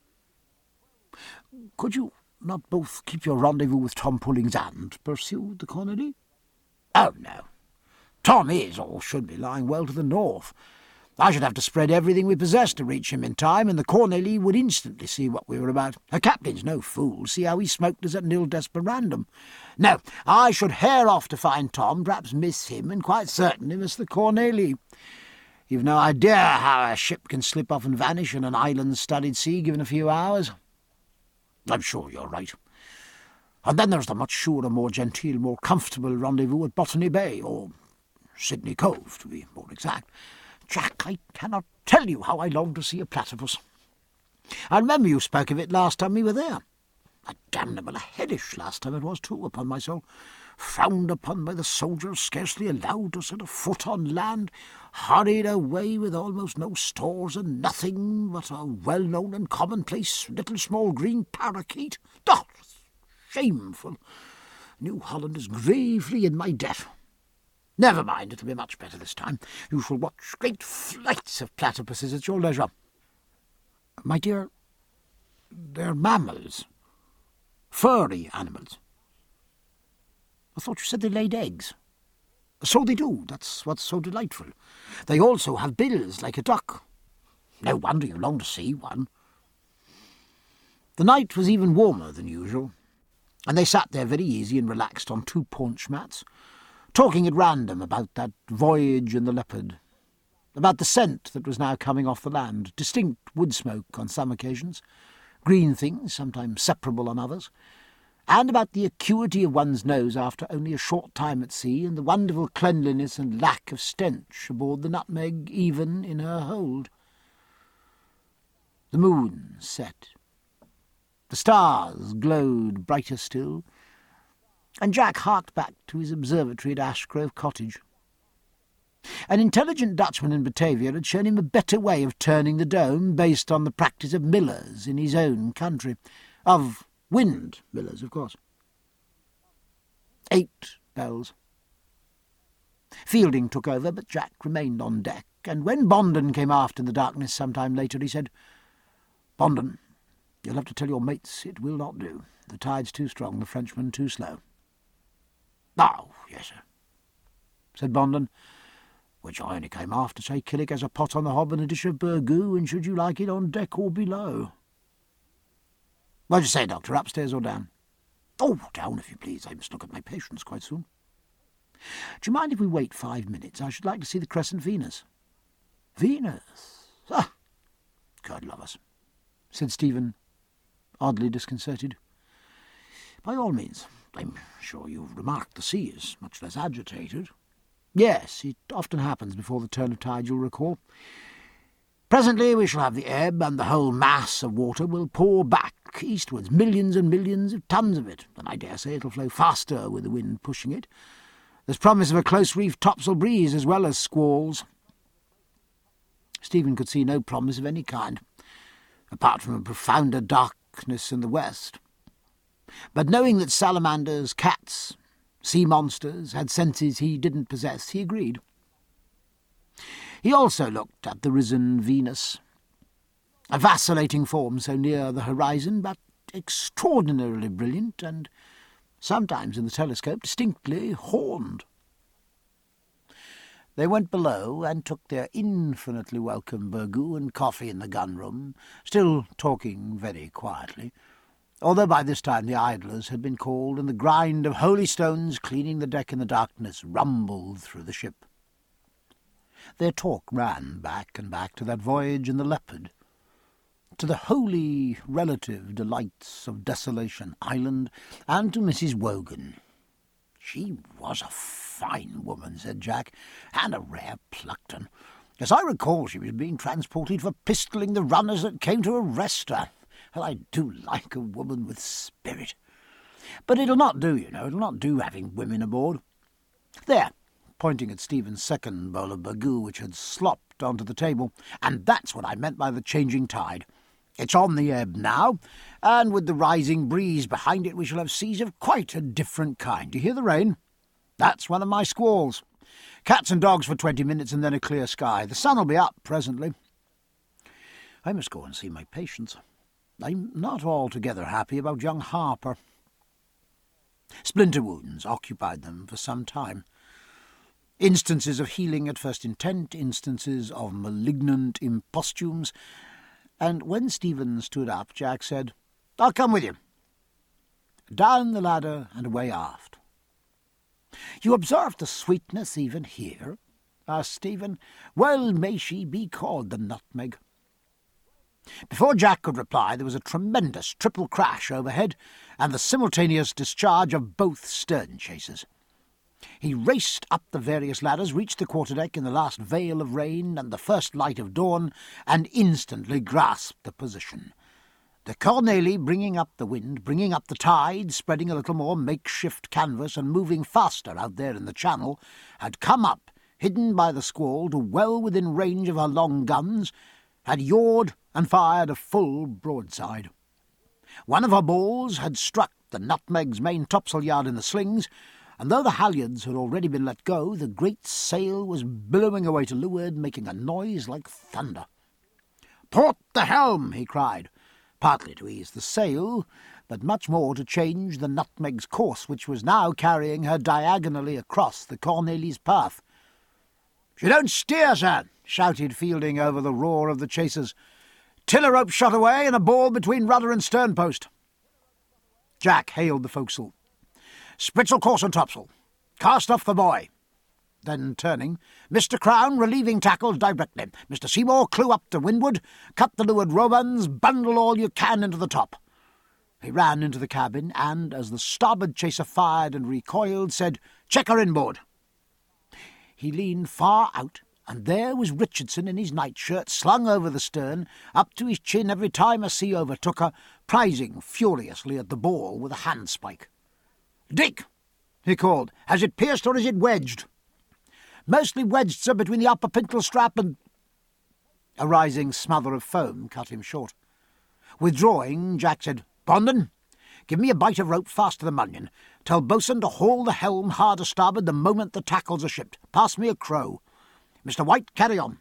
Could you not both keep your rendezvous with Tom Pullings and pursue the Cornélie?" "Oh, no. Tom is, or should be, lying well to the north. I should have to spread everything we possess to reach him in time, and the Cornélie would instantly see what we were about. Her captain's no fool. See how he smoked us at Nil Desperandum. No, I should hare off to find Tom, perhaps miss him, and quite certainly miss the Cornélie. You've no idea how a ship can slip off and vanish in an island-studded sea given a few hours." "I'm sure you're right. And then there's the much surer, more genteel, more comfortable rendezvous at Botany Bay, or Sydney Cove, to be more exact. Jack, I cannot tell you how I long to see a platypus. I remember you spoke of it last time we were there. A damnable headish last time it was, too, upon my soul. Frowned upon by the soldiers, scarcely allowed to set a foot on land, hurried away with almost no stores and nothing but a well-known and commonplace little small green parakeet. Oh, shameful! New Holland is gravely in my debt. Never mind, it'll be much better this time. You shall watch great flights of platypuses at your leisure." "My dear, they're mammals. Furry animals." "I thought you said they laid eggs." "So they do. That's what's so delightful. They also have bills like a duck. No wonder you long to see one." The night was even warmer than usual, and they sat there very easy and relaxed on 2 paunch mats, talking at random about that voyage in the Leopard, about the scent that was now coming off the land, distinct wood smoke on some occasions, green things sometimes separable on others, and about the acuity of one's nose after only a short time at sea, and the wonderful cleanliness and lack of stench aboard the Nutmeg, even in her hold. The moon set. The stars glowed brighter still, And Jack harked back to his observatory at Ashgrove Cottage. An intelligent Dutchman in Batavia had shown him a better way of turning the dome based on the practice of millers in his own country. Of wind millers, of course. 8 bells. Fielding took over, but Jack remained on deck, and when Bondon came aft in the darkness some time later, he said, "Bondon, you'll have to tell your mates it will not do. The tide's too strong, the Frenchman too slow." "Oh, yes, sir," said Bondon, "which I only came aft to say Killick has a pot on the hob and a dish of burgoo, and should you like it on deck or below." "What do you say, Doctor, upstairs or down?" "Oh, down, if you please. I must look at my patients quite soon." "Do you mind if we wait 5 minutes? I should like to see the crescent Venus." "Venus? Ah, God love us," said Stephen, oddly disconcerted. "By all means. I'm sure you've remarked the sea is much less agitated." "Yes, it often happens before the turn of tide, you'll recall. Presently we shall have the ebb, and the whole mass of water will pour back eastwards, millions and millions of tons of it, and I dare say it'll flow faster with the wind pushing it. There's promise of a close-reefed topsail breeze as well as squalls." Stephen could see no promise of any kind, apart from a profounder darkness in the west. But knowing that salamanders, cats, sea monsters had senses he didn't possess, he agreed. He also looked at the risen Venus, a vacillating form so near the horizon, but extraordinarily brilliant, and sometimes in the telescope distinctly horned. They went below and took their infinitely welcome burgoo and coffee in the gun-room, still talking very quietly, although by this time the idlers had been called, and the grind of holy stones cleaning the deck in the darkness rumbled through the ship. Their talk ran back and back to that voyage in the Leopard, to the wholly relative delights of Desolation Island, and to Mrs. Wogan. "She was a fine woman," said Jack, "and a rare pluckton. As I recall, she was being transported for pistoling the runners that came to arrest her. And I do like a woman with spirit. But it'll not do, you know, it'll not do having women aboard. There," pointing at Stephen's second bowl of burgoo, which had slopped onto the table, "and that's what I meant by the changing tide. It's on the ebb now, and with the rising breeze behind it we shall have seas of quite a different kind. Do you hear the rain? That's one of my squalls. Cats and dogs for 20 minutes and then a clear sky. The sun will be up presently. I must go and see my patients. I'm not altogether happy about young Harper." Splinter wounds occupied them for some time. Instances of healing at first intent, instances of malignant imposthumes, and when Stephen stood up, Jack said, "I'll come with you." Down the ladder and away aft. "You observe the sweetness even here?" asked Stephen. "Well may she be called the Nutmeg." Before Jack could reply, there was a tremendous triple crash overhead, and the simultaneous discharge of both stern chasers. He raced up the various ladders, reached the quarterdeck in the last veil of rain and the first light of dawn, and instantly grasped the position. The Cornélie, bringing up the wind, bringing up the tide, spreading a little more makeshift canvas and moving faster out there in the channel, had come up, hidden by the squall, to well within range of her long guns, had yawed and fired a full broadside. One of her balls had struck the Nutmeg's main topsail-yard in the slings, and though the halyards had already been let go, the great sail was billowing away to leeward, making a noise like thunder. "Port the helm!" he cried, partly to ease the sail, but much more to change the Nutmeg's course, which was now carrying her diagonally across the Cornélie's path. "She don't steer, sir!" shouted Fielding over the roar of the chasers. "Tiller rope shot away and a ball between rudder and sternpost." Jack hailed the forecastle. "Spritsail course and topsail. Cast off the buoy." Then, turning, "Mr. Crown, relieving tackles directly. Mr. Seymour, clew up to windward. Cut the leeward row-buns. Bundle all you can into the top." He ran into the cabin, and, as the starboard chaser fired and recoiled, said, "Check her inboard." He leaned far out, and there was Richardson in his nightshirt, slung over the stern, up to his chin every time a sea overtook her, prizing furiously at the ball with a handspike. "Dick!" he called. "Has it pierced or is it wedged?" "Mostly wedged, sir, between the upper pintle strap and—" A rising smother of foam cut him short. Withdrawing, Jack said, "Bondon, give me a bight of rope fast to the mullion. Tell boatswain to haul the helm hard to starboard the moment the tackles are shipped. Pass me a crow. Mr. White, carry on."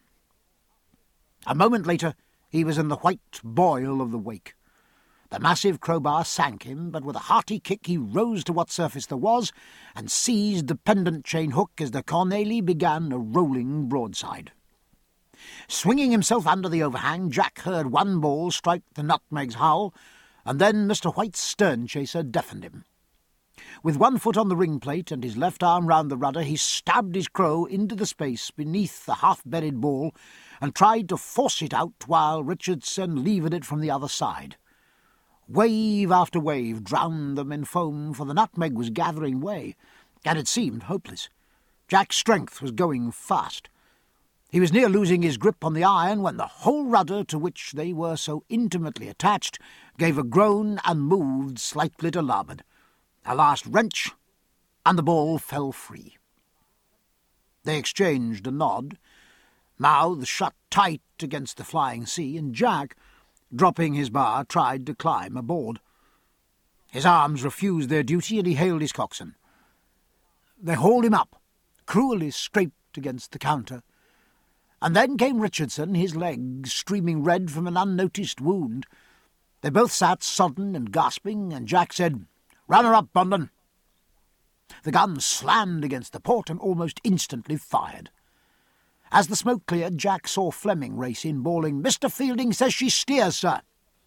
A moment later he was in the white boil of the wake. The massive crowbar sank him, but with a hearty kick he rose to what surface there was and seized the pendant chain hook as the Cornélie began a rolling broadside. Swinging himself under the overhang, Jack heard one ball strike the Nutmeg's hull, and then Mr. White's stern chaser deafened him. With one foot on the ring plate and his left arm round the rudder, he stabbed his crow into the space beneath the half-buried ball and tried to force it out while Richardson levered it from the other side. Wave after wave drowned them in foam, for the Nutmeg was gathering way, and it seemed hopeless. Jack's strength was going fast. He was near losing his grip on the iron when the whole rudder, to which they were so intimately attached, gave a groan and moved slightly to larboard. A last wrench, and the ball fell free. They exchanged a nod, mouths shut tight against the flying sea, and Jack, dropping his bar, tried to climb aboard. His arms refused their duty, and he hailed his coxswain. They hauled him up, cruelly scraped against the counter, and then came Richardson, his legs streaming red from an unnoticed wound. They both sat sodden and gasping, and Jack said, "Run her up, Bondon." The gun slammed against the port and almost instantly fired. As the smoke cleared, Jack saw Fleming race in, bawling, "Mr. Fielding says she steers, sir."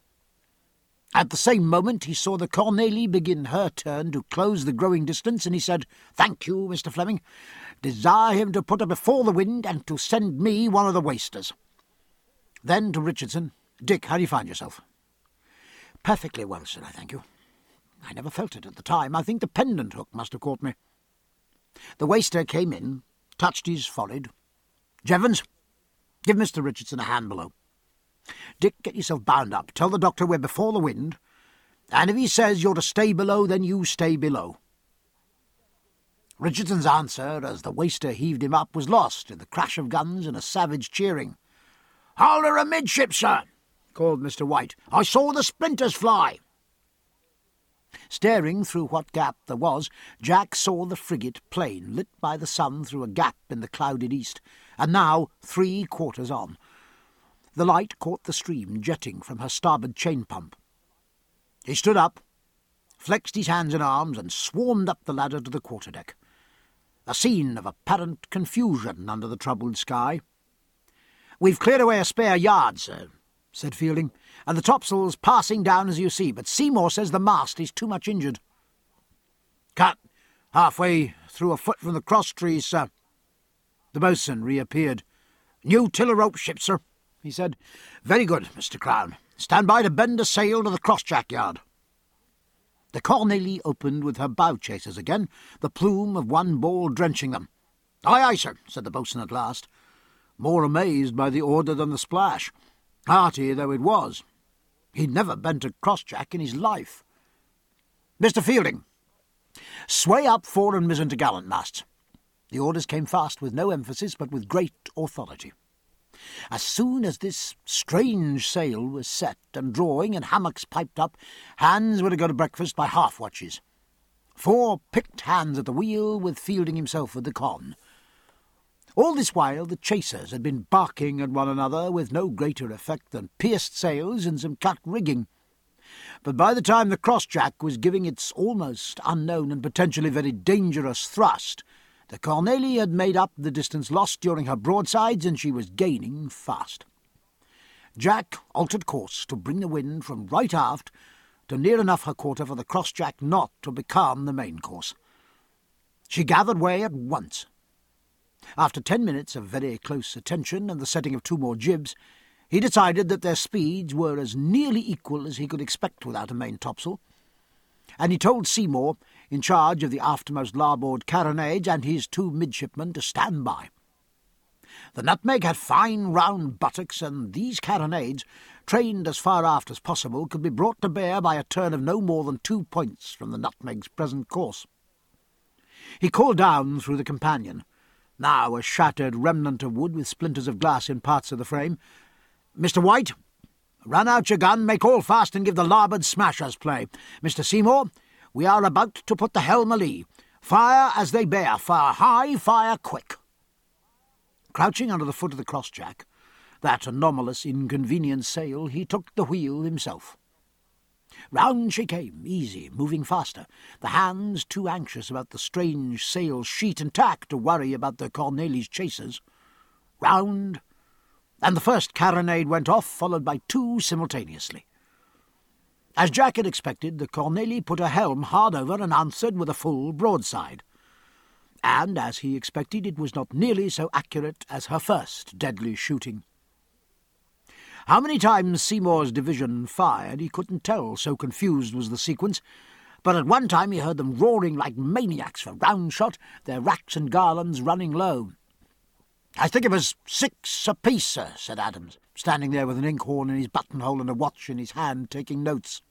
At the same moment he saw the Cornélie begin her turn to close the growing distance, and he said, "Thank you, Mr. Fleming. Desire him to put her before the wind and to send me one of the wasters." Then to Richardson, "Dick, how do you find yourself?" "Perfectly well, sir, I thank you. I never felt it at the time. I think the pendant hook must have caught me." The waster came in, touched his forehead. "Jevons, give Mr. Richardson a hand below. Dick, get yourself bound up. Tell the doctor we're before the wind, and if he says you're to stay below, then you stay below." Richardson's answer, as the waster heaved him up, was lost in the crash of guns and a savage cheering. "Haul her amidship, sir," called Mr. White. "I saw the splinters fly." Staring through what gap there was, Jack saw the frigate plain, lit by the sun through a gap in the clouded east, and now 3/4 on. The light caught the stream jetting from her starboard chain-pump. He stood up, flexed his hands and arms, and swarmed up the ladder to the quarter-deck. A scene of apparent confusion under the troubled sky. "We've cleared away a spare yard, sir," said Fielding, "and the topsail's passing down as you see, but Seymour says the mast is too much injured." "Cut halfway through a foot from the cross-trees, sir." The boatswain reappeared. "New tiller rope ship, sir," he said. "Very good, Mr. Crown. Stand by to bend a sail to the cross-jack yard." The Cornélie opened with her bow chasers again, the plume of one ball drenching them. "Aye, aye, sir," said the boatswain at last, more amazed by the order than the splash, hearty though it was. He'd never bent a cross-jack in his life. "Mr. Fielding, sway up fore and mizzen t'gallant masts." The orders came fast, with no emphasis, but with great authority. As soon as this strange sail was set and drawing and hammocks piped up, hands were to go to breakfast by half-watches. 4 picked hands at the wheel, with Fielding himself at the con. All this while the chasers had been barking at one another with no greater effect than pierced sails and some cut rigging. But by the time the cross-jack was giving its almost unknown and potentially very dangerous thrust, the Cornélie had made up the distance lost during her broadsides, and she was gaining fast. Jack altered course to bring the wind from right aft to near enough her quarter for the cross-jack not to become the main course. She gathered way at once. After 10 minutes of very close attention and the setting of 2 more jibs, he decided that their speeds were as nearly equal as he could expect without a main topsail, and he told Seymour, in charge of the aftermost larboard carronade, and his 2 midshipmen to stand by. The Nutmeg had fine round buttocks, and these carronades, trained as far aft as possible, could be brought to bear by a turn of no more than 2 points from the Nutmeg's present course. He called down through the companion, now a shattered remnant of wood with splinters of glass in parts of the frame. "Mr. White, run out your gun, make all fast, and give the larboard smashers play. Mr. Seymour, we are about to put the helm a-lee. Fire as they bear, fire high, fire quick." Crouching under the foot of the crossjack, that anomalous, inconvenient sail, he took the wheel himself. Round she came, easy, moving faster, the hands too anxious about the strange sail sheet and tack to worry about the Cornélie's chasers. Round, and the first carronade went off, followed by two simultaneously. As Jack had expected, the Cornélie put her helm hard over and answered with a full broadside. And, as he expected, it was not nearly so accurate as her first deadly shooting. How many times Seymour's division fired he couldn't tell, so confused was the sequence, but at one time he heard them roaring like maniacs for round shot, their racks and garlands running low. "I think it was 6 apiece, sir," said Adams, standing there with an inkhorn in his buttonhole and a watch in his hand, taking notes.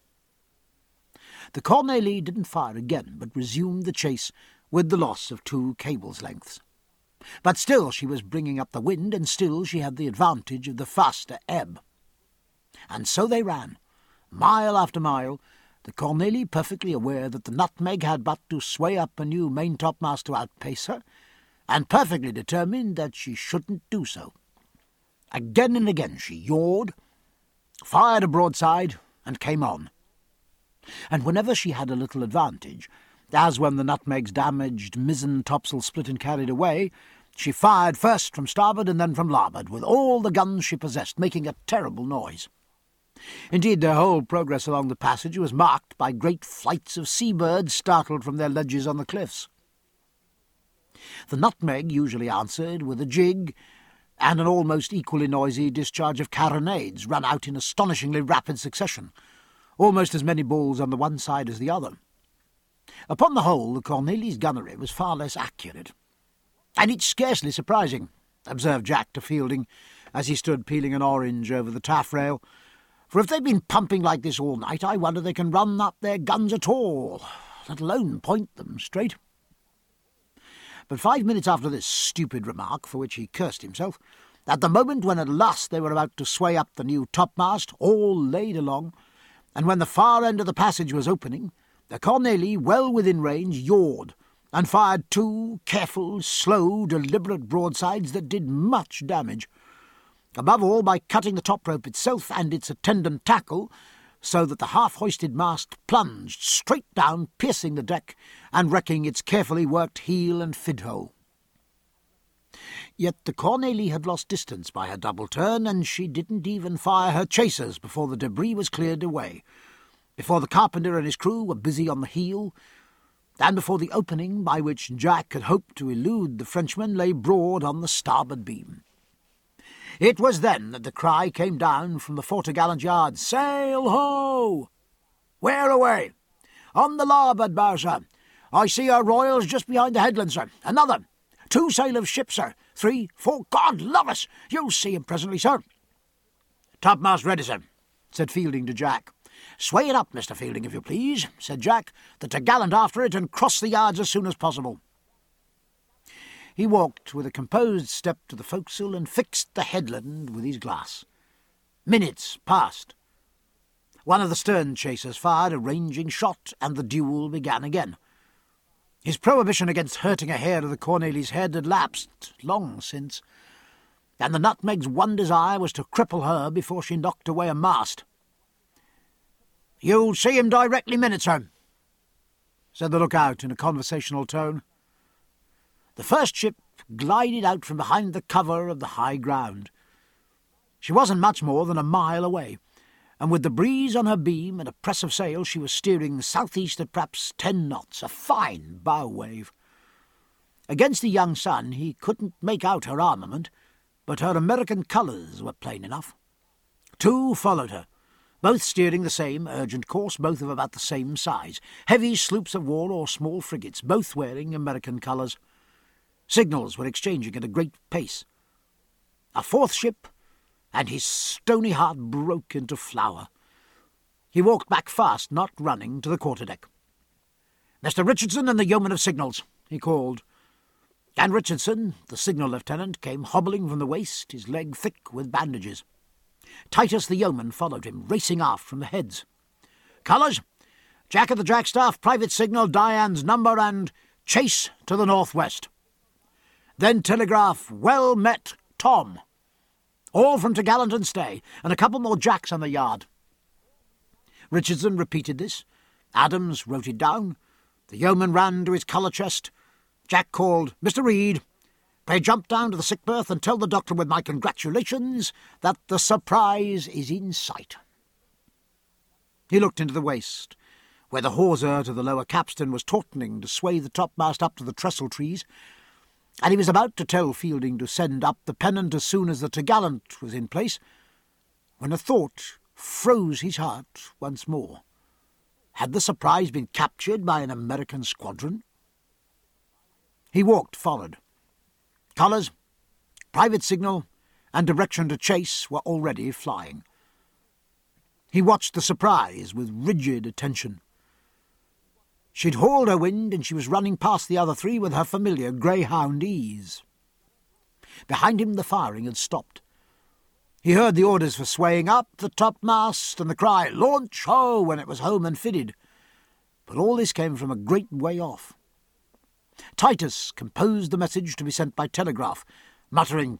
The Cornélie didn't fire again, but resumed the chase with the loss of 2 cables' lengths. But still she was bringing up the wind, and still she had the advantage of the faster ebb. And so they ran, mile after mile, the Cornélie perfectly aware that the Nutmeg had but to sway up a new main-topmast to outpace her, and perfectly determined that she shouldn't do so. Again and again she yawed, fired a broadside, and came on. And whenever she had a little advantage, as when the Nutmeg's damaged mizzen topsail split and carried away, she fired first from starboard and then from larboard, with all the guns she possessed, making a terrible noise. Indeed, their whole progress along the passage was marked by great flights of sea-birds startled from their ledges on the cliffs. The Nutmeg usually answered with a jig and an almost equally noisy discharge of carronades run out in astonishingly rapid succession, almost as many balls on the one side as the other. Upon the whole, the Cornélie's gunnery was far less accurate. "And it's scarcely surprising," observed Jack to Fielding, as he stood peeling an orange over the taffrail, "for if they've been pumping like this all night, I wonder they can run up their guns at all, let alone point them straight." But 5 minutes after this stupid remark, for which he cursed himself, at the moment when at last they were about to sway up the new topmast, all laid along, and when the far end of the passage was opening, the Cornélie, well within range, yawed, and fired 2 careful, slow, deliberate broadsides that did much damage, above all by cutting the top rope itself and its attendant tackle, so that the half-hoisted mast plunged straight down, piercing the deck and wrecking its carefully worked heel and fidhole. Yet the Cornélie had lost distance by her double turn, and she didn't even fire her chasers before the debris was cleared away, before the carpenter and his crew were busy on the heel, and before the opening by which Jack had hoped to elude the Frenchman lay broad on the starboard beam. It was then that the cry came down from the fore-topgallant yard, "Sail ho!" "Where away?" "On the larboard bow, sir. I see her royals just behind the headland, sir. Another. 2 sail of ship, sir. 3, 4, God love us! You'll see him presently, sir." "Topmast ready, sir," said Fielding to Jack. "Sway it up, Mr. Fielding, if you please," said Jack, "the topgallant after it, and cross the yards as soon as possible." He walked with a composed step to the forecastle and fixed the headland with his glass. Minutes passed. One of the stern chasers fired a ranging shot, and the duel began again. His prohibition against hurting a hair of the Cornélie's head had lapsed long since, and the Nutmeg's one desire was to cripple her before she knocked away a mast. "You'll see him directly minute, sir," said the lookout in a conversational tone. The first ship glided out from behind the cover of the high ground. She wasn't much more than a mile away, and with the breeze on her beam and a press of sail she was steering south-east at perhaps 10 knots, a fine bow wave. Against the young sun he couldn't make out her armament, but her American colours were plain enough. 2 followed her, both steering the same urgent course, both of about the same size, heavy sloops of war or small frigates, both wearing American colours. Signals were exchanging at a great pace. A 4th ship, and his stony heart broke into flour. He walked back fast, not running, to the quarter-deck. "Mr. Richardson and the yeoman of signals," he called. And Richardson, the signal lieutenant, came hobbling from the waist, his leg thick with bandages. Titus the yeoman followed him, racing aft from the heads. "Colours, Jack at the jackstaff, private signal Diane's number and chase to the northwest. Then telegraph, well met, Tom. All from Topgallant and stay, and a couple more jacks on the yard." Richardson repeated this. Adams wrote it down. The yeoman ran to his colour chest. Jack called, "Mr. Reed, pray jump down to the sick berth and tell the doctor with my congratulations that the surprise is in sight." He looked into the waist, where the hawser to the lower capstan was tautening to sway the topmast up to the trestle trees, and he was about to tell Fielding to send up the pennant as soon as the Topgallant was in place, when a thought froze his heart once more. Had the surprise been captured by an American squadron? He walked forward. Colours, private signal, and direction to chase were already flying. He watched the surprise with rigid attention. She'd hauled her wind, and she was running past the other three with her familiar greyhound ease. Behind him the firing had stopped. He heard the orders for swaying up the topmast and the cry, "Launch ho!" when it was home and fitted. But all this came from a great way off. Titus composed the message to be sent by telegraph, muttering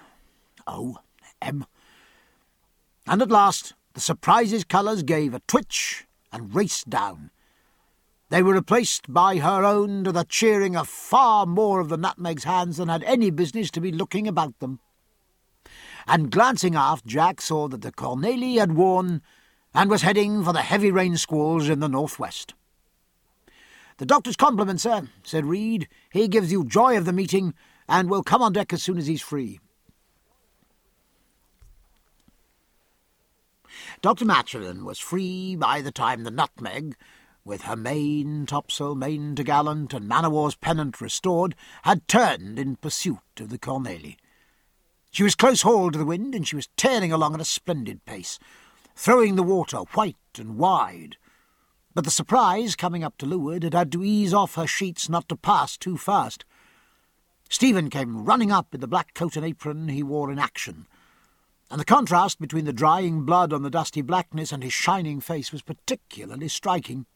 T-O-M. And at last the surprise's colours gave a twitch and raced down. They were replaced by her own to the cheering of far more of the Nutmeg's hands than had any business to be looking about them. And glancing aft, Jack saw that the Corneille had worn and was heading for the heavy rain squalls in the northwest. "The doctor's compliments, sir," said Reed. "He gives you joy of the meeting, and will come on deck as soon as he's free." Dr. Maturin was free by the time the Nutmeg, with her main topsail, main topgallant, and man-o'-war's pennant restored, had turned in pursuit of the Corneille. She was close hauled to the wind, and she was tearing along at a splendid pace, throwing the water white and wide. But the surprise, coming up to leeward, had to ease off her sheets not to pass too fast. Stephen came running up in the black coat and apron he wore in action, and the contrast between the drying blood on the dusty blackness and his shining face was particularly striking.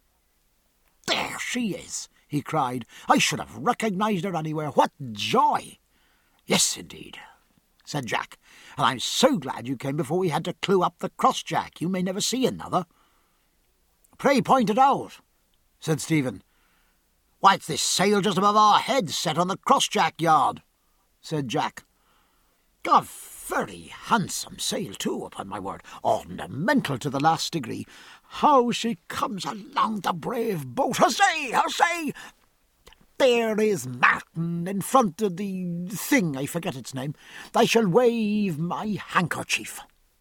"There she is!" he cried. "I should have recognised her anywhere. What joy!" "Yes, indeed," said Jack, "and I'm so glad you came before we had to clew up the crossjack. You may never see another." "Pray point it out," said Stephen. "Why, it's this sail just above our heads, set on the crossjack yard," said Jack. "A very handsome sail, too, upon my word. Ornamental to the last degree. How she comes along, the brave boat! Huzzay! Huzzay! There is Martin in front of the thing, I forget its name. I shall wave my handkerchief."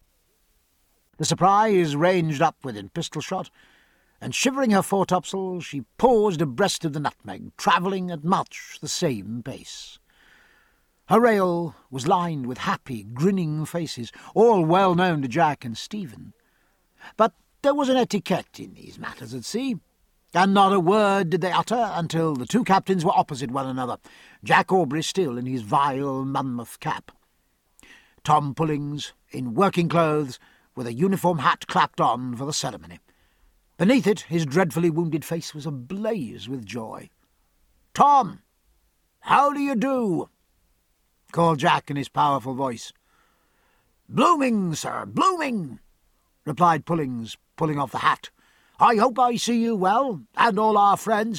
The Surprise ranged up within pistol shot, and shivering her foretopsail, she paused abreast of the Nutmeg, travelling at much the same pace. Her rail was lined with happy, grinning faces, all well known to Jack and Stephen. But there was an etiquette in these matters at sea, and not a word did they utter until the two captains were opposite one another, Jack Aubrey still in his vile Monmouth cap, Tom Pullings in working clothes, with a uniform hat clapped on for the ceremony. Beneath it, his dreadfully wounded face was ablaze with joy. "Tom, how do you do?" called Jack in his powerful voice. "Blooming, sir, blooming," replied Pullings, pulling off the hat. "I hope I see you well, and all our friends."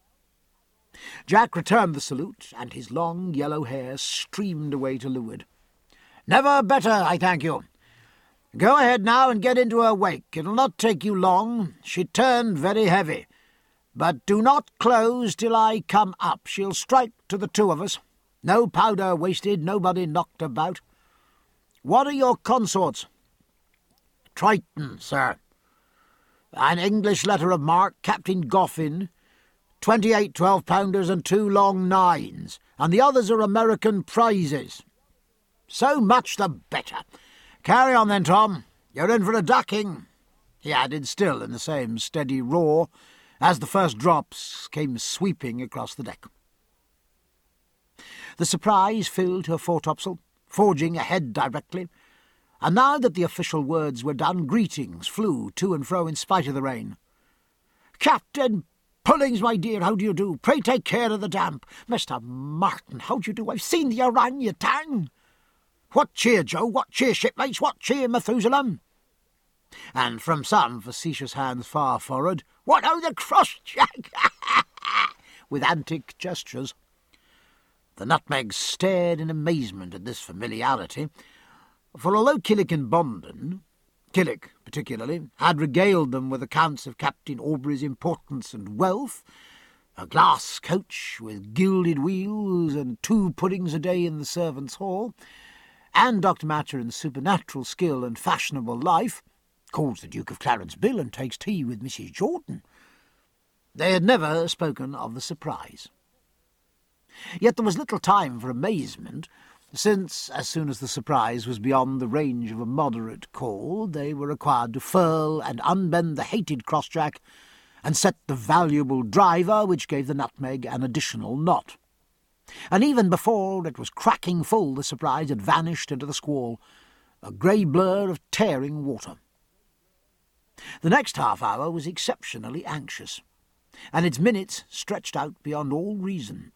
Jack returned the salute, and his long yellow hair streamed away to leeward. "Never better, I thank you. Go ahead now and get into her wake. It'll not take you long. She turned very heavy. But do not close till I come up. She'll strike to the two of us. No powder wasted, nobody knocked about. What are your consorts?" "Triton, sir. An English letter of marque, Captain Goffin, 28 12-pounders and 2 long 9s, and the others are American prizes." "So much the better. Carry on then, Tom. You're in for a ducking," he added, still in the same steady roar, as the first drops came sweeping across the deck. The Surprise filled her foretopsail, forging ahead directly, and now that the official words were done, greetings flew to and fro in spite of the rain. "Captain Pullings, my dear, how do you do? Pray take care of the damp. Mr. Martin, how do you do? I've seen the orang-utang. What cheer, Joe? What cheer, shipmates? What cheer, Methuselah?" And from some facetious hands far forward, "What o' the cross, Jack?" with antic gestures. The Nutmegs stared in amazement at this familiarity, for although Killick and Bondon, Killick particularly, had regaled them with accounts of Captain Aubrey's importance and wealth, a glass coach with gilded wheels and 2 puddings a day in the servants' hall, and Dr. Maturin's supernatural skill and fashionable life, calls the Duke of Clarence Bill and takes tea with Mrs. Jordan, they had never spoken of the Surprise. Yet there was little time for amazement, since, as soon as the Surprise was beyond the range of a moderate call, they were required to furl and unbend the hated crossjack and set the valuable driver, which gave the Nutmeg an additional knot. And even before it was cracking full, the Surprise had vanished into the squall, a grey blur of tearing water. The next half-hour was exceptionally anxious, and its minutes stretched out beyond all reason.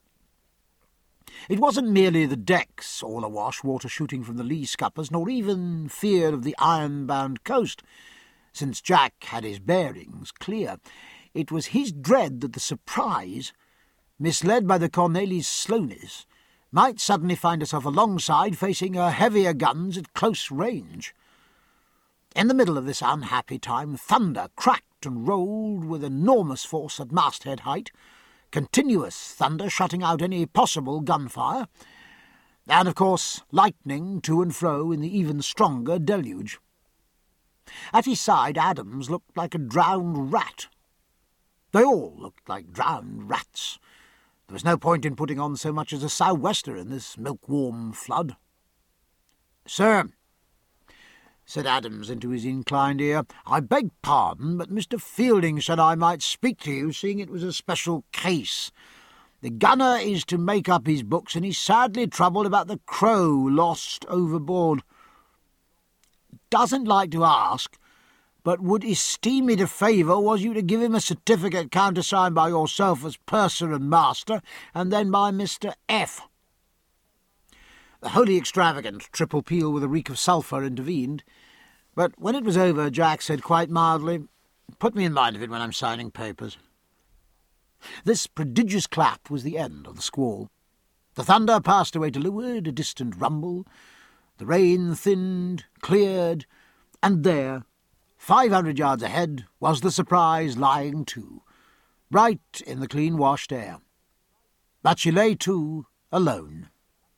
It wasn't merely the decks all awash, water shooting from the lee scuppers, nor even fear of the iron-bound coast, since Jack had his bearings clear. It was his dread that the Surprise, misled by the Cornelia's slowness, might suddenly find herself alongside, facing her heavier guns at close range. In the middle of this unhappy time, thunder cracked and rolled with enormous force at masthead height, continuous thunder shutting out any possible gunfire, and, of course, lightning to and fro in the even stronger deluge. At his side, Adams looked like a drowned rat. They all looked like drowned rats. There was no point in putting on so much as a sou'wester in this milk-warm flood. "Sir," said Adams into his inclined ear, "I beg pardon, but Mr. Fielding said I might speak to you, seeing it was a special case. The gunner is to make up his books, and he's sadly troubled about the Crow lost overboard. Doesn't like to ask, but would esteem it a favour was you to give him a certificate countersigned by yourself as purser and master, and then by Mr. F." The wholly extravagant triple peal with a reek of sulphur intervened, but when it was over, Jack said quite mildly, "Put me in mind of it when I'm signing papers." This prodigious clap was the end of the squall. The thunder passed away to leeward, a distant rumble. The rain thinned, cleared, and there, 500 yards ahead, was the Surprise lying to, right in the clean-washed air. But she lay to, alone.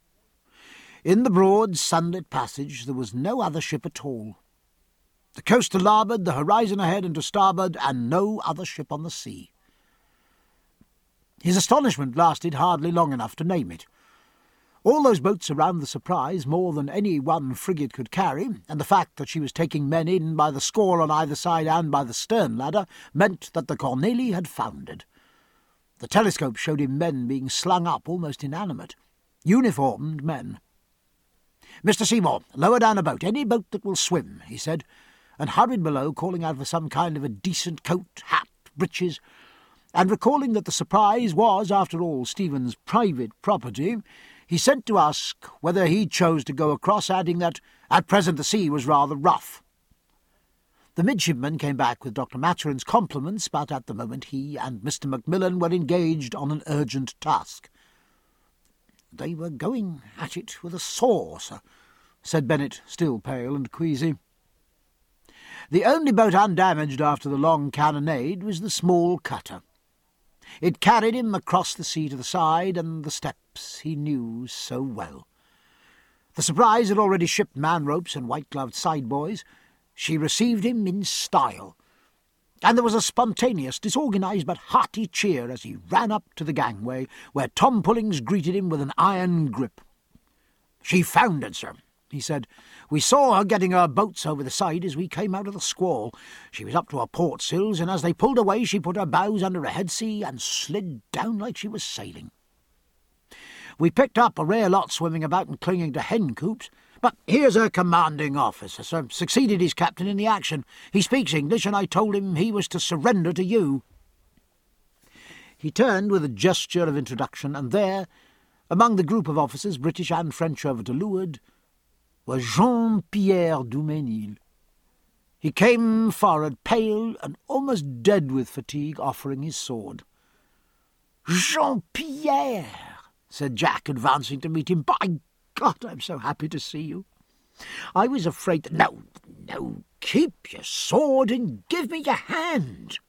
In the broad, sunlit passage there was no other ship at all. The coast to larboard, the horizon ahead and to starboard, and no other ship on the sea. His astonishment lasted hardly long enough to name it. All those boats around the Surprise, more than any one frigate could carry, and the fact that she was taking men in by the score on either side and by the stern ladder, meant that the Corneille had foundered. The telescope showed him men being slung up almost inanimate. Uniformed men. "Mr. Seymour, lower down a boat, any boat that will swim," he said, and hurried below, calling out for some kind of a decent coat, hat, breeches, and recalling that the Surprise was, after all, Stephen's private property, he sent to ask whether he chose to go across, adding that at present the sea was rather rough. The midshipman came back with Dr. Maturin's compliments, but at the moment he and Mr. Macmillan were engaged on an urgent task. "They were going at it with a saw, sir," said Bennet, still pale and queasy. The only boat undamaged after the long cannonade was the small cutter. It carried him across the sea to the side, and the steps he knew so well. The Surprise had already shipped man-ropes and white-gloved side-boys. She received him in style, and there was a spontaneous, disorganised but hearty cheer as he ran up to the gangway, where Tom Pullings greeted him with an iron grip. "She foundered, sir," he said. "We saw her getting her boats over the side as we came out of the squall. She was up to her port sills, and as they pulled away she put her bows under a head sea and slid down like she was sailing. We picked up a rare lot swimming about and clinging to hen coops, but here's her commanding officer, sir, succeeded his captain in the action. He speaks English, and I told him he was to surrender to you." He turned with a gesture of introduction, and there, among the group of officers, British and French over to leeward, was Jean-Pierre Dumesnil. He came forward, pale and almost dead with fatigue, offering his sword. "Jean-Pierre," said Jack, advancing to meet him. "By God, I'm so happy to see you. I was afraid that—" No, keep your sword and give me your hand."